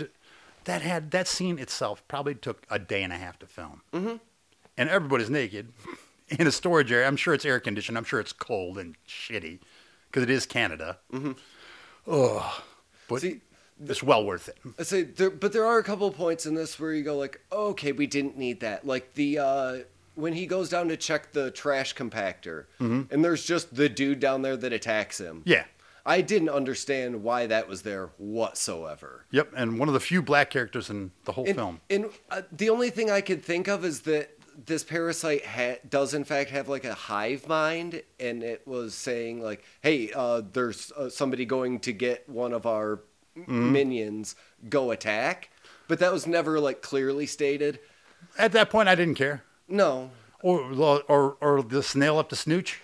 That scene itself probably took a day and a half to film. Mm-hmm. And everybody's naked in a storage area. I'm sure it's air conditioned. I'm sure it's cold and shitty because it is Canada. Mm-hmm. Oh, but it's well worth it. I say, there are a couple of points in this where you go like, oh, okay, we didn't need that. Like when he goes down to check the trash compactor, and there's just the dude down there that attacks him. Yeah. I didn't understand why that was there whatsoever. Yep, and one of the few black characters in the whole film. And the only thing I could think of is that this parasite does in fact have like a hive mind, and it was saying like, hey, there's somebody going to get one of our minions, go attack. But that was never like clearly stated. At that point, I didn't care. No. Or the snail up the snooch.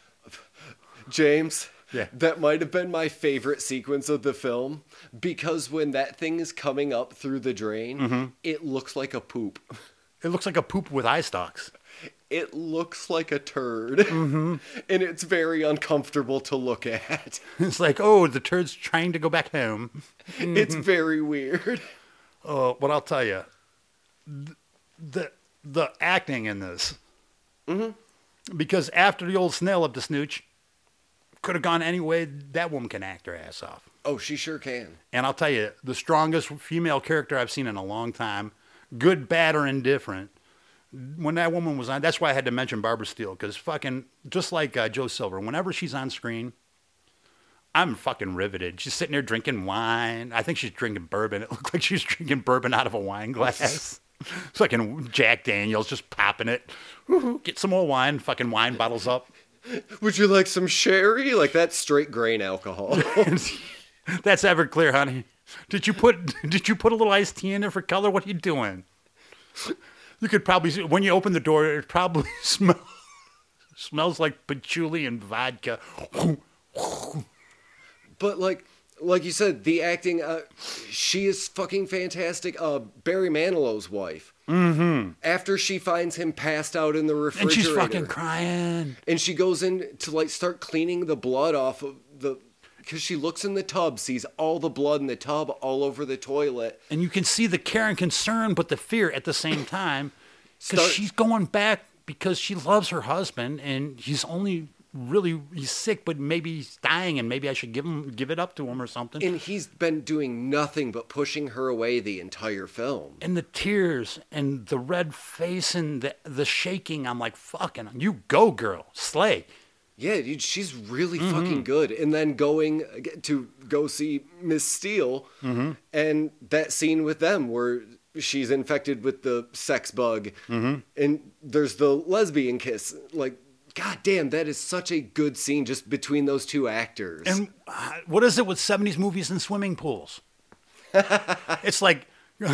James, yeah, that might have been my favorite sequence of the film because when that thing is coming up through the drain, it looks like a poop. It looks like a poop with eye stalks. It looks like a turd, and it's very uncomfortable to look at. It's like, oh, the turd's trying to go back home. It's very weird. But I'll tell you, the acting in this, because after the old snail up the snooch, could have gone any way. That woman can act her ass off. Oh, she sure can. And I'll tell you, the strongest female character I've seen in a long time, good, bad, or indifferent. When that woman was on, that's why I had to mention Barbara Steele, because fucking, just like Joe Silver, whenever she's on screen, I'm fucking riveted. She's sitting there drinking wine. I think she's drinking bourbon. It looked like she was drinking bourbon out of a wine glass. Fucking Jack Daniels, just popping it. Get some more wine, fucking wine bottles up. Would you like some sherry? Like that's straight grain alcohol. That's Everclear, honey. Did you put a little iced tea in there for color? What are you doing? You could probably, when you open the door, it probably smells like patchouli and vodka. But like you said, the acting, she is fucking fantastic. Barry Manilow's wife. Mm-hmm. After she finds him passed out in the refrigerator. And she's fucking crying. And she goes in to like start cleaning the blood off of because she looks in the tub, sees all the blood in the tub all over the toilet. And you can see the care and concern, but the fear at the same time. Because she's going back because she loves her husband, and he's sick, but maybe he's dying, and maybe I should give it up to him or something. And he's been doing nothing but pushing her away the entire film. And the tears and the red face and the shaking, I'm like, fucking, you go, girl, slay. Yeah, dude, she's really fucking good. And then going to go see Miss Steele, and that scene with them where she's infected with the sex bug, and there's the lesbian kiss. Like, god damn, that is such a good scene just between those two actors. And what is it with 70s movies and swimming pools? It's like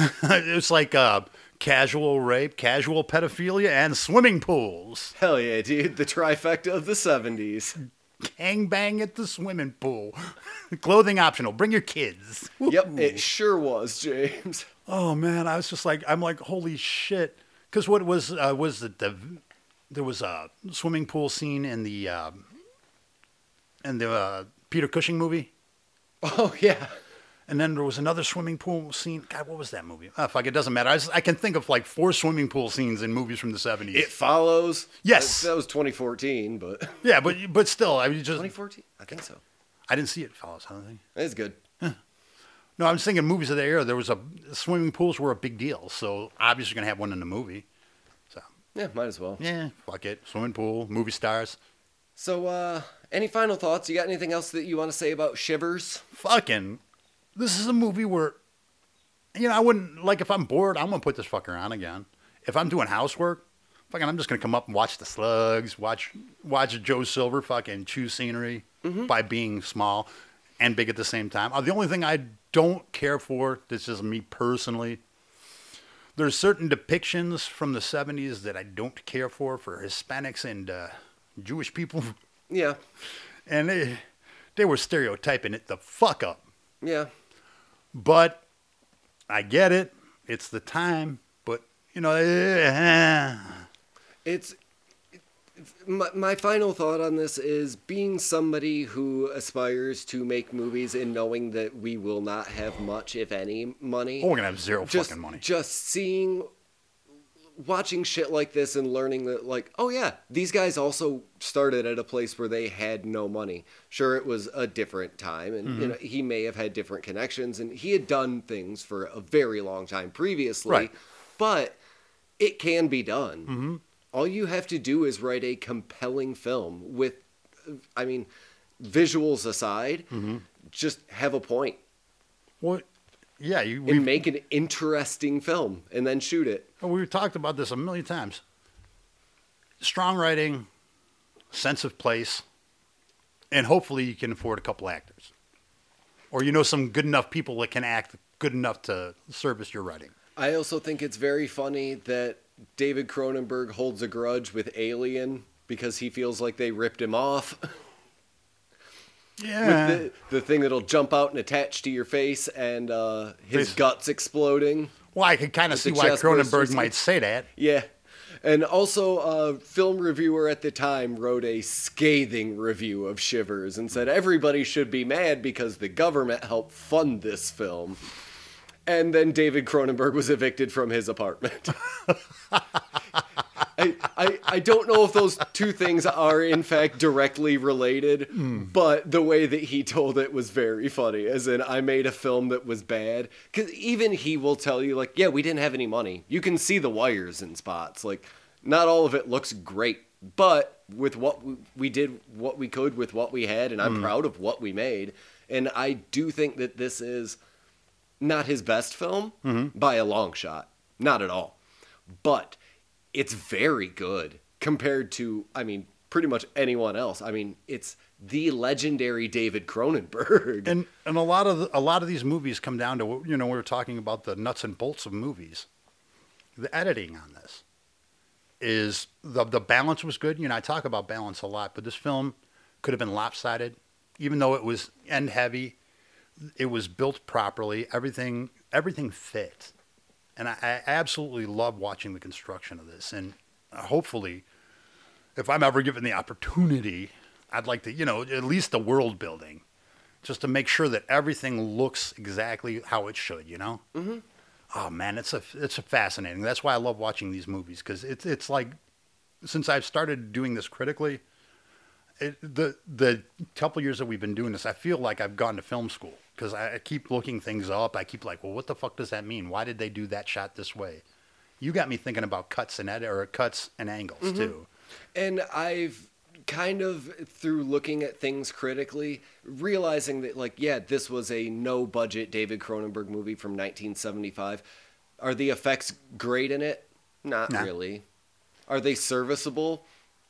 casual rape, casual pedophilia, and swimming pools. Hell yeah, dude. The trifecta of the 70s. Gangbang at the swimming pool. Clothing optional. Bring your kids. Yep, it sure was, James. Oh, man. I was just like, I'm like, holy shit. Because what was it? There was a swimming pool scene in the Peter Cushing movie. Oh, yeah. And then there was another swimming pool scene. God, what was that movie? Oh, fuck, it doesn't matter. I can think of like 4 swimming pool scenes in movies from the 70s. It Follows. Yes. That was 2014, but... Yeah, but still, I mean, just... 2014? I think so. I didn't see It Follows, I don't think. It's good. No, I'm thinking movies of the era. There was swimming pools were a big deal, so obviously you're going to have one in the movie. So Yeah, might as well. yeah, fuck it. Swimming pool, movie stars. So, any final thoughts? You got anything else that you want to say about Shivers? Fucking... This is a movie where, I wouldn't, like, if I'm bored, I'm going to put this fucker on again. If I'm doing housework, fucking, I'm just going to come up and watch the slugs, watch Joe Silver fucking chew scenery by being small and big at the same time. The only thing I don't care for, this is me personally, there's certain depictions from the 70s that I don't care for Hispanics and Jewish people. Yeah. And they were stereotyping it the fuck up. Yeah. But I get it. It's the time. But, It's my final thought on this is being somebody who aspires to make movies and knowing that we will not have much, if any, money. we're going to have zero fucking money. Just watching shit like this and learning that, like, oh yeah, these guys also started at a place where they had no money. Sure, it was a different time, and he may have had different connections, and he had done things for a very long time previously, right. But it can be done. All you have to do is write a compelling film with, visuals aside, just have a point. What? Yeah, and make an interesting film and then shoot it. We've talked about this a million times. Strong writing, sense of place, and hopefully you can afford a couple actors. Or some good enough people that can act good enough to service your writing. I also think it's very funny that David Cronenberg holds a grudge with Alien because he feels like they ripped him off. Yeah. With the thing that'll jump out and attach to your face and his guts exploding. Well, I can kind of see why Cronenberg might say that. Yeah. And also, a film reviewer at the time wrote a scathing review of Shivers and said everybody should be mad because the government helped fund this film. And then David Cronenberg was evicted from his apartment. I don't know if those two things are in fact directly related, but the way that he told it was very funny. As in, I made a film that was bad. Because even he will tell you, like, yeah, we didn't have any money. You can see the wires in spots. Like, not all of it looks great. But with what we did, what we could with what we had, and I'm proud of what we made. And I do think that this is not his best film by a long shot. Not at all. But it's very good compared to, pretty much anyone else. I mean, it's the legendary David Cronenberg. And a lot of these movies come down to, we were talking about the nuts and bolts of movies. The editing on this is the balance was good. I talk about balance a lot, but this film could have been lopsided, even though it was end heavy. It was built properly. Everything fit. And I absolutely love watching the construction of this. And hopefully, if I'm ever given the opportunity, I'd like to, at least the world building, just to make sure that everything looks exactly how it should, Mm-hmm. Oh man, it's a fascinating. That's why I love watching these movies, because it's like, since I've started doing this critically, the couple years that we've been doing this, I feel like I've gone to film school, because I keep looking things up. I keep like, well, what the fuck does that mean? Why did they do that shot this way? You got me thinking about cuts and angles mm-hmm. too. And I've kind of, through looking at things critically, realizing that, like, yeah, this was a no-budget David Cronenberg movie from 1975. Are the effects great in it? Not really. Are they serviceable?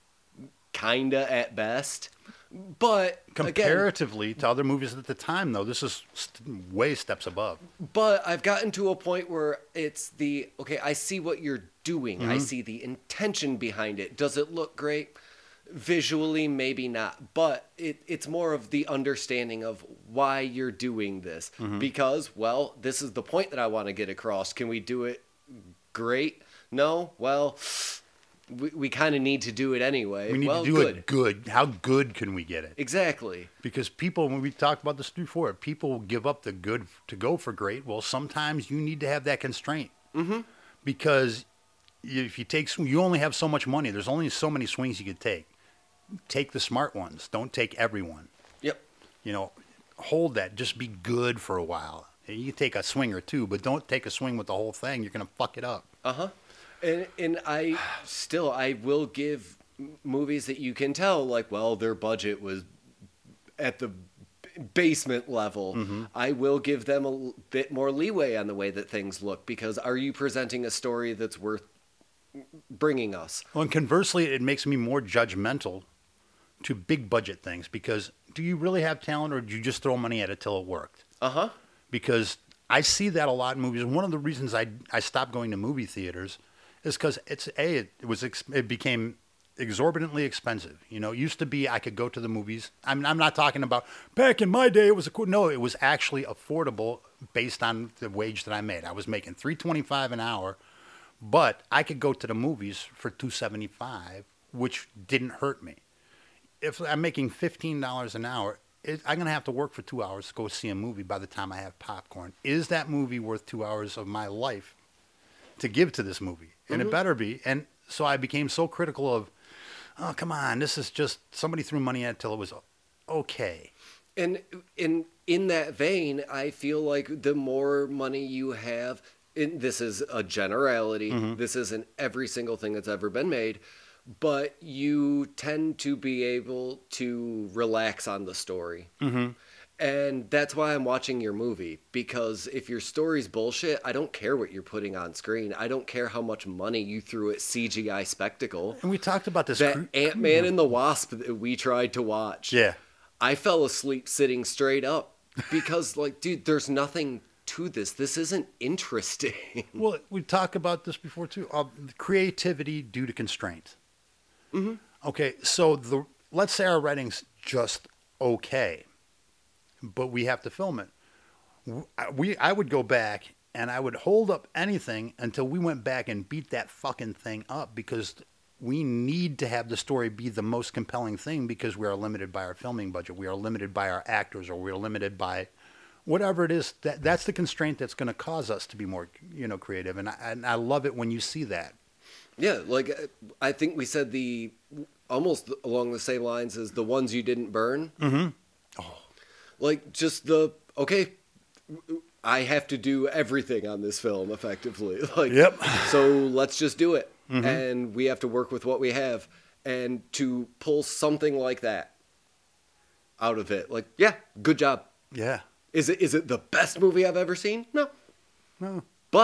Kinda at best. But comparatively to other movies at the time, though, this is way steps above. But I've gotten to a point where it's okay, I see what you're doing. Mm-hmm. I see the intention behind it. Does it look great? Visually, maybe not. But it's more of the understanding of why you're doing this. Mm-hmm. Because, well, this is the point that I want to get across. Can we do it great? No? Well, we kind of need to do it anyway. We need to do it good. How good can we get it? Exactly. Because people, when we talked about this before, people give up the good to go for great. Well, sometimes you need to have that constraint. Mm-hmm. Because if you only have so much money. There's only so many swings you could take. Take the smart ones. Don't take everyone. Yep. Hold that. Just be good for a while. You can take a swing or two, but don't take a swing with the whole thing. You're going to fuck it up. Uh-huh. And I will give movies that you can tell, like, well, their budget was at the basement level. Mm-hmm. I will give them a bit more leeway on the way that things look, because are you presenting a story that's worth bringing us? Well, and conversely, it makes me more judgmental to big budget things, because do you really have talent, or do you just throw money at it till it worked? Uh-huh. Because I see that a lot in movies. One of the reasons I stopped going to movie theaters is because it became exorbitantly expensive. It used to be I could go to the movies. I'm not talking about back in my day. It was actually affordable based on the wage that I made. I was making $3.25 an hour, but I could go to the movies for $2.75, which didn't hurt me. If I'm making $15 an hour, I'm going to have to work for 2 hours to go see a movie by the time I have popcorn. Is that movie worth 2 hours of my life to give to this movie? And mm-hmm. It better be. And so I became so critical of, oh, come on, this is just somebody threw money at it till it was okay. And in that vein, I feel like the more money you have, this is a generality, mm-hmm. This isn't every single thing that's ever been made, but you tend to be able to relax on the story. Mm-hmm. And that's why I'm watching your movie, because if your story's bullshit, I don't care what you're putting on screen. I don't care how much money you threw at CGI spectacle. And we talked about this. That Ant-Man and the Wasp that we tried to watch. Yeah. I fell asleep sitting straight up because, like, dude, there's nothing to this. This isn't interesting. Well, we talked about this before, too. Creativity due to constraint. Mm-hmm. Okay, so let's say our writing's just okay, but we have to film it. I would go back and I would hold up anything until we went back and beat that fucking thing up, because we need to have the story be the most compelling thing, because we are limited by our filming budget. We are limited by our actors, or we are limited by whatever it is. That's the constraint that's going to cause us to be more, creative. And I love it when you see that. Yeah, like I think we said almost along the same lines as the ones you didn't burn. Mm-hmm. Oh. Like just okay, I have to do everything on this film effectively. Like, yep. So let's just do it. Mm-hmm. And we have to work with what we have. And to pull something like that out of it, like, yeah, good job. Yeah. Is it the best movie I've ever seen? No. No. But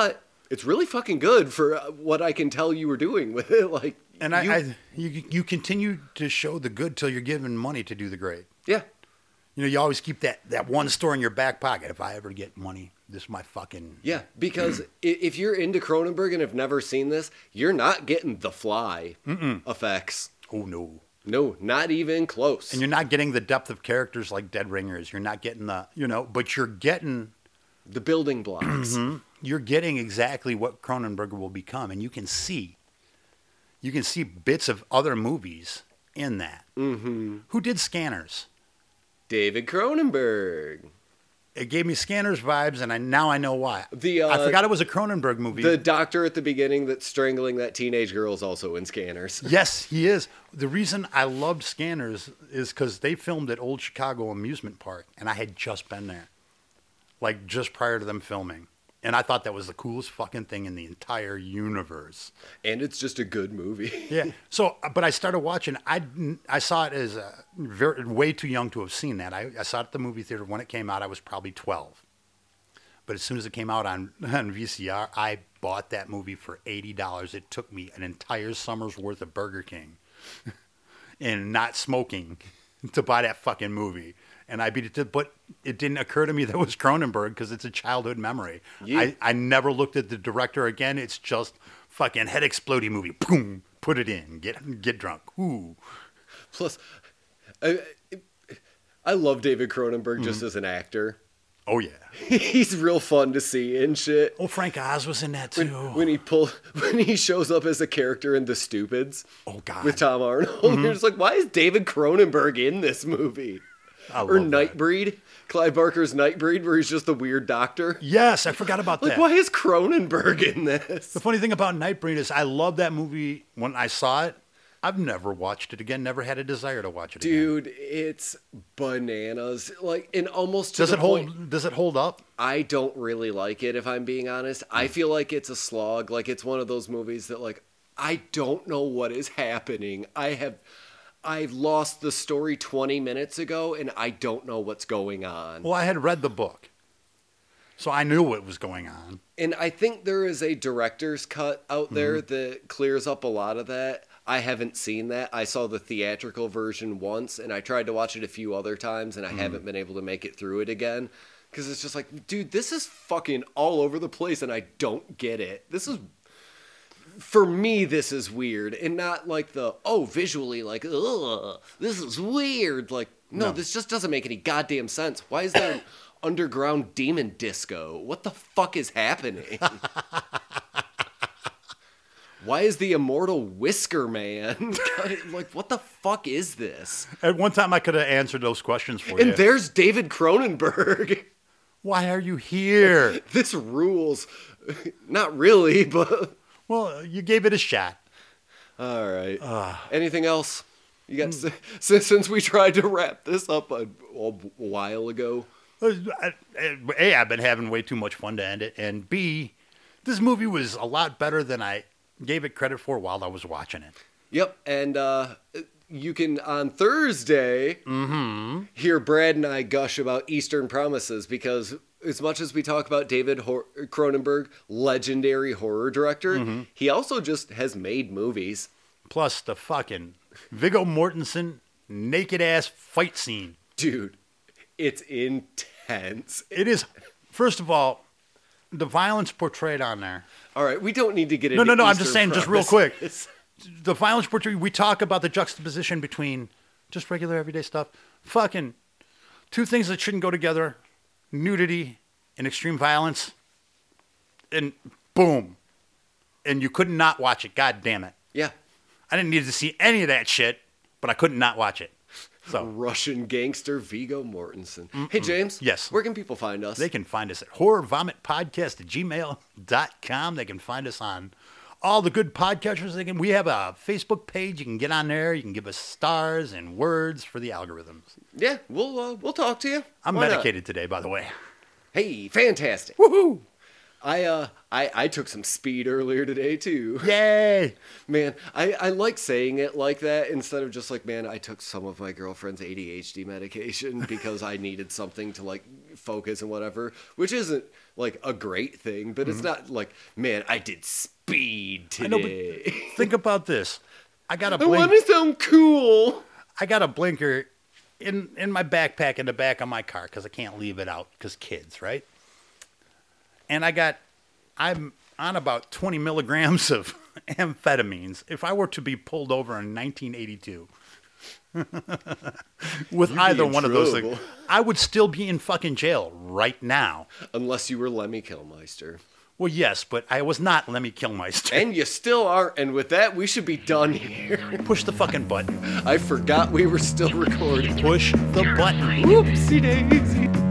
It's really fucking good for what I can tell you were doing with it. Like, And you continue to show the good till you're given money to do the great. yeah. You know, you always keep that one store in your back pocket. If I ever get money, this is my fucking... Yeah, because if you're into Cronenberg and have never seen this, you're not getting the Fly effects. Oh, no. No, not even close. And you're not getting the depth of characters like Dead Ringers. You're not getting the, but you're getting... The building blocks. You're getting exactly what Cronenberg will become. And you can see bits of other movies in that. Mm-hmm. Who did Scanners? David Cronenberg. It gave me Scanners vibes, and now I know why. I forgot it was a Cronenberg movie. The doctor at the beginning that's strangling that teenage girl is also in Scanners. Yes, he is. The reason I loved Scanners is because they filmed at Old Chicago Amusement Park, and I had just been there, like just prior to them filming. And I thought that was the coolest fucking thing in the entire universe. And it's just a good movie. Yeah. So, but I started watching. I saw it as way too young to have seen that. I saw it at the movie theater when it came out. I was probably 12. But as soon as it came out on VCR, I bought that movie for $80. It took me an entire summer's worth of Burger King and not smoking to buy that fucking movie. And I beat it to, but it didn't occur to me that it was Cronenberg because it's a childhood memory. Yeah. I never looked at the director again. It's just fucking head exploding movie. Boom, put it in, get drunk. Ooh. Plus, I love David Cronenberg just as an actor. Oh yeah. He's real fun to see and shit. Oh, Frank Oz was in that too. When he shows up as a character in The Stupids. Oh God. With Tom Arnold, you're just like, why is David Cronenberg in this movie? Or Nightbreed, Clive Barker's Nightbreed, where he's just the weird doctor. Yes, I forgot about that. Why is Cronenberg in this? The funny thing about Nightbreed is I love that movie when I saw it. I've never watched it again, never had a desire to watch it again. Dude, it's bananas. Like, in almost to does it hold up? I don't really like it, if I'm being honest. I feel like it's a slog. Like, it's one of those movies that, like, I don't know what is happening. I lost the story 20 minutes ago, and I don't know what's going on. Well, I had read the book, so I knew what was going on. And I think there is a director's cut out there that clears up a lot of that. I haven't seen that. I saw the theatrical version once, and I tried to watch it a few other times, and I haven't been able to make it through it again. Because it's just like, dude, this is fucking all over the place, and I don't get it. For me, this is weird, and not like visually, like, ugh, this is weird. Like, no, this just doesn't make any goddamn sense. Why is there an underground demon disco? What the fuck is happening? Why is the immortal Whisker Man? Like, what the fuck is this? At one time, I could have answered those questions for you. And there's David Cronenberg. Why are you here? This rules. Not really, but... Well, you gave it a shot. All right. Anything else? You got since we tried to wrap this up a while ago. A, I've been having way too much fun to end it, and B, this movie was a lot better than I gave it credit for while I was watching it. Yep, and you can on Thursday hear Brad and I gush about Eastern Promises, because as much as we talk about David Cronenberg, legendary horror director, he also just has made movies. Plus the fucking Viggo Mortensen naked ass fight scene. Dude, it's intense. It is. First of all, the violence portrayed on there. All right, we don't need to get into No, I'm Eastern just saying, just real quick. The violence portrayed, we talk about the juxtaposition between just regular everyday stuff. Fucking two things that shouldn't go together. Nudity and extreme violence, and boom, and you could not watch it. God damn it! Yeah, I didn't need to see any of that shit, but I couldn't not watch it. So Russian gangster Viggo Mortensen. Hey James, yes, where can people find us? They can find us at horrorvomitpodcast@gmail.com. They can find us on all the good podcatchers. We have a Facebook page. You can get on there. You can give us stars and words for the algorithms. Yeah, we'll talk to you. I'm medicated today, by the way. Hey, fantastic. Woohoo! I took some speed earlier today too. Yay! Man, I like saying it like that instead of just like, man, I took some of my girlfriend's ADHD medication because I needed something to like focus and whatever, which isn't like a great thing, but it's not like, man, I did speed today. I know, but think about this. I got a I want to sound cool. I got a blinker in my backpack in the back of my car because I can't leave it out because kids, right? And I'm on about 20 milligrams of amphetamines. If I were to be pulled over in 1982 with You'd either be in one of those trouble. things, I would still be in fucking jail right now. Unless you were Lemmy Kilmister. Well, yes, but I was not Lemmy Kilmister. And you still aren't. And with that, we should be done here. Push the fucking button. I forgot we were still recording. Push the button. Whoopsie daisy.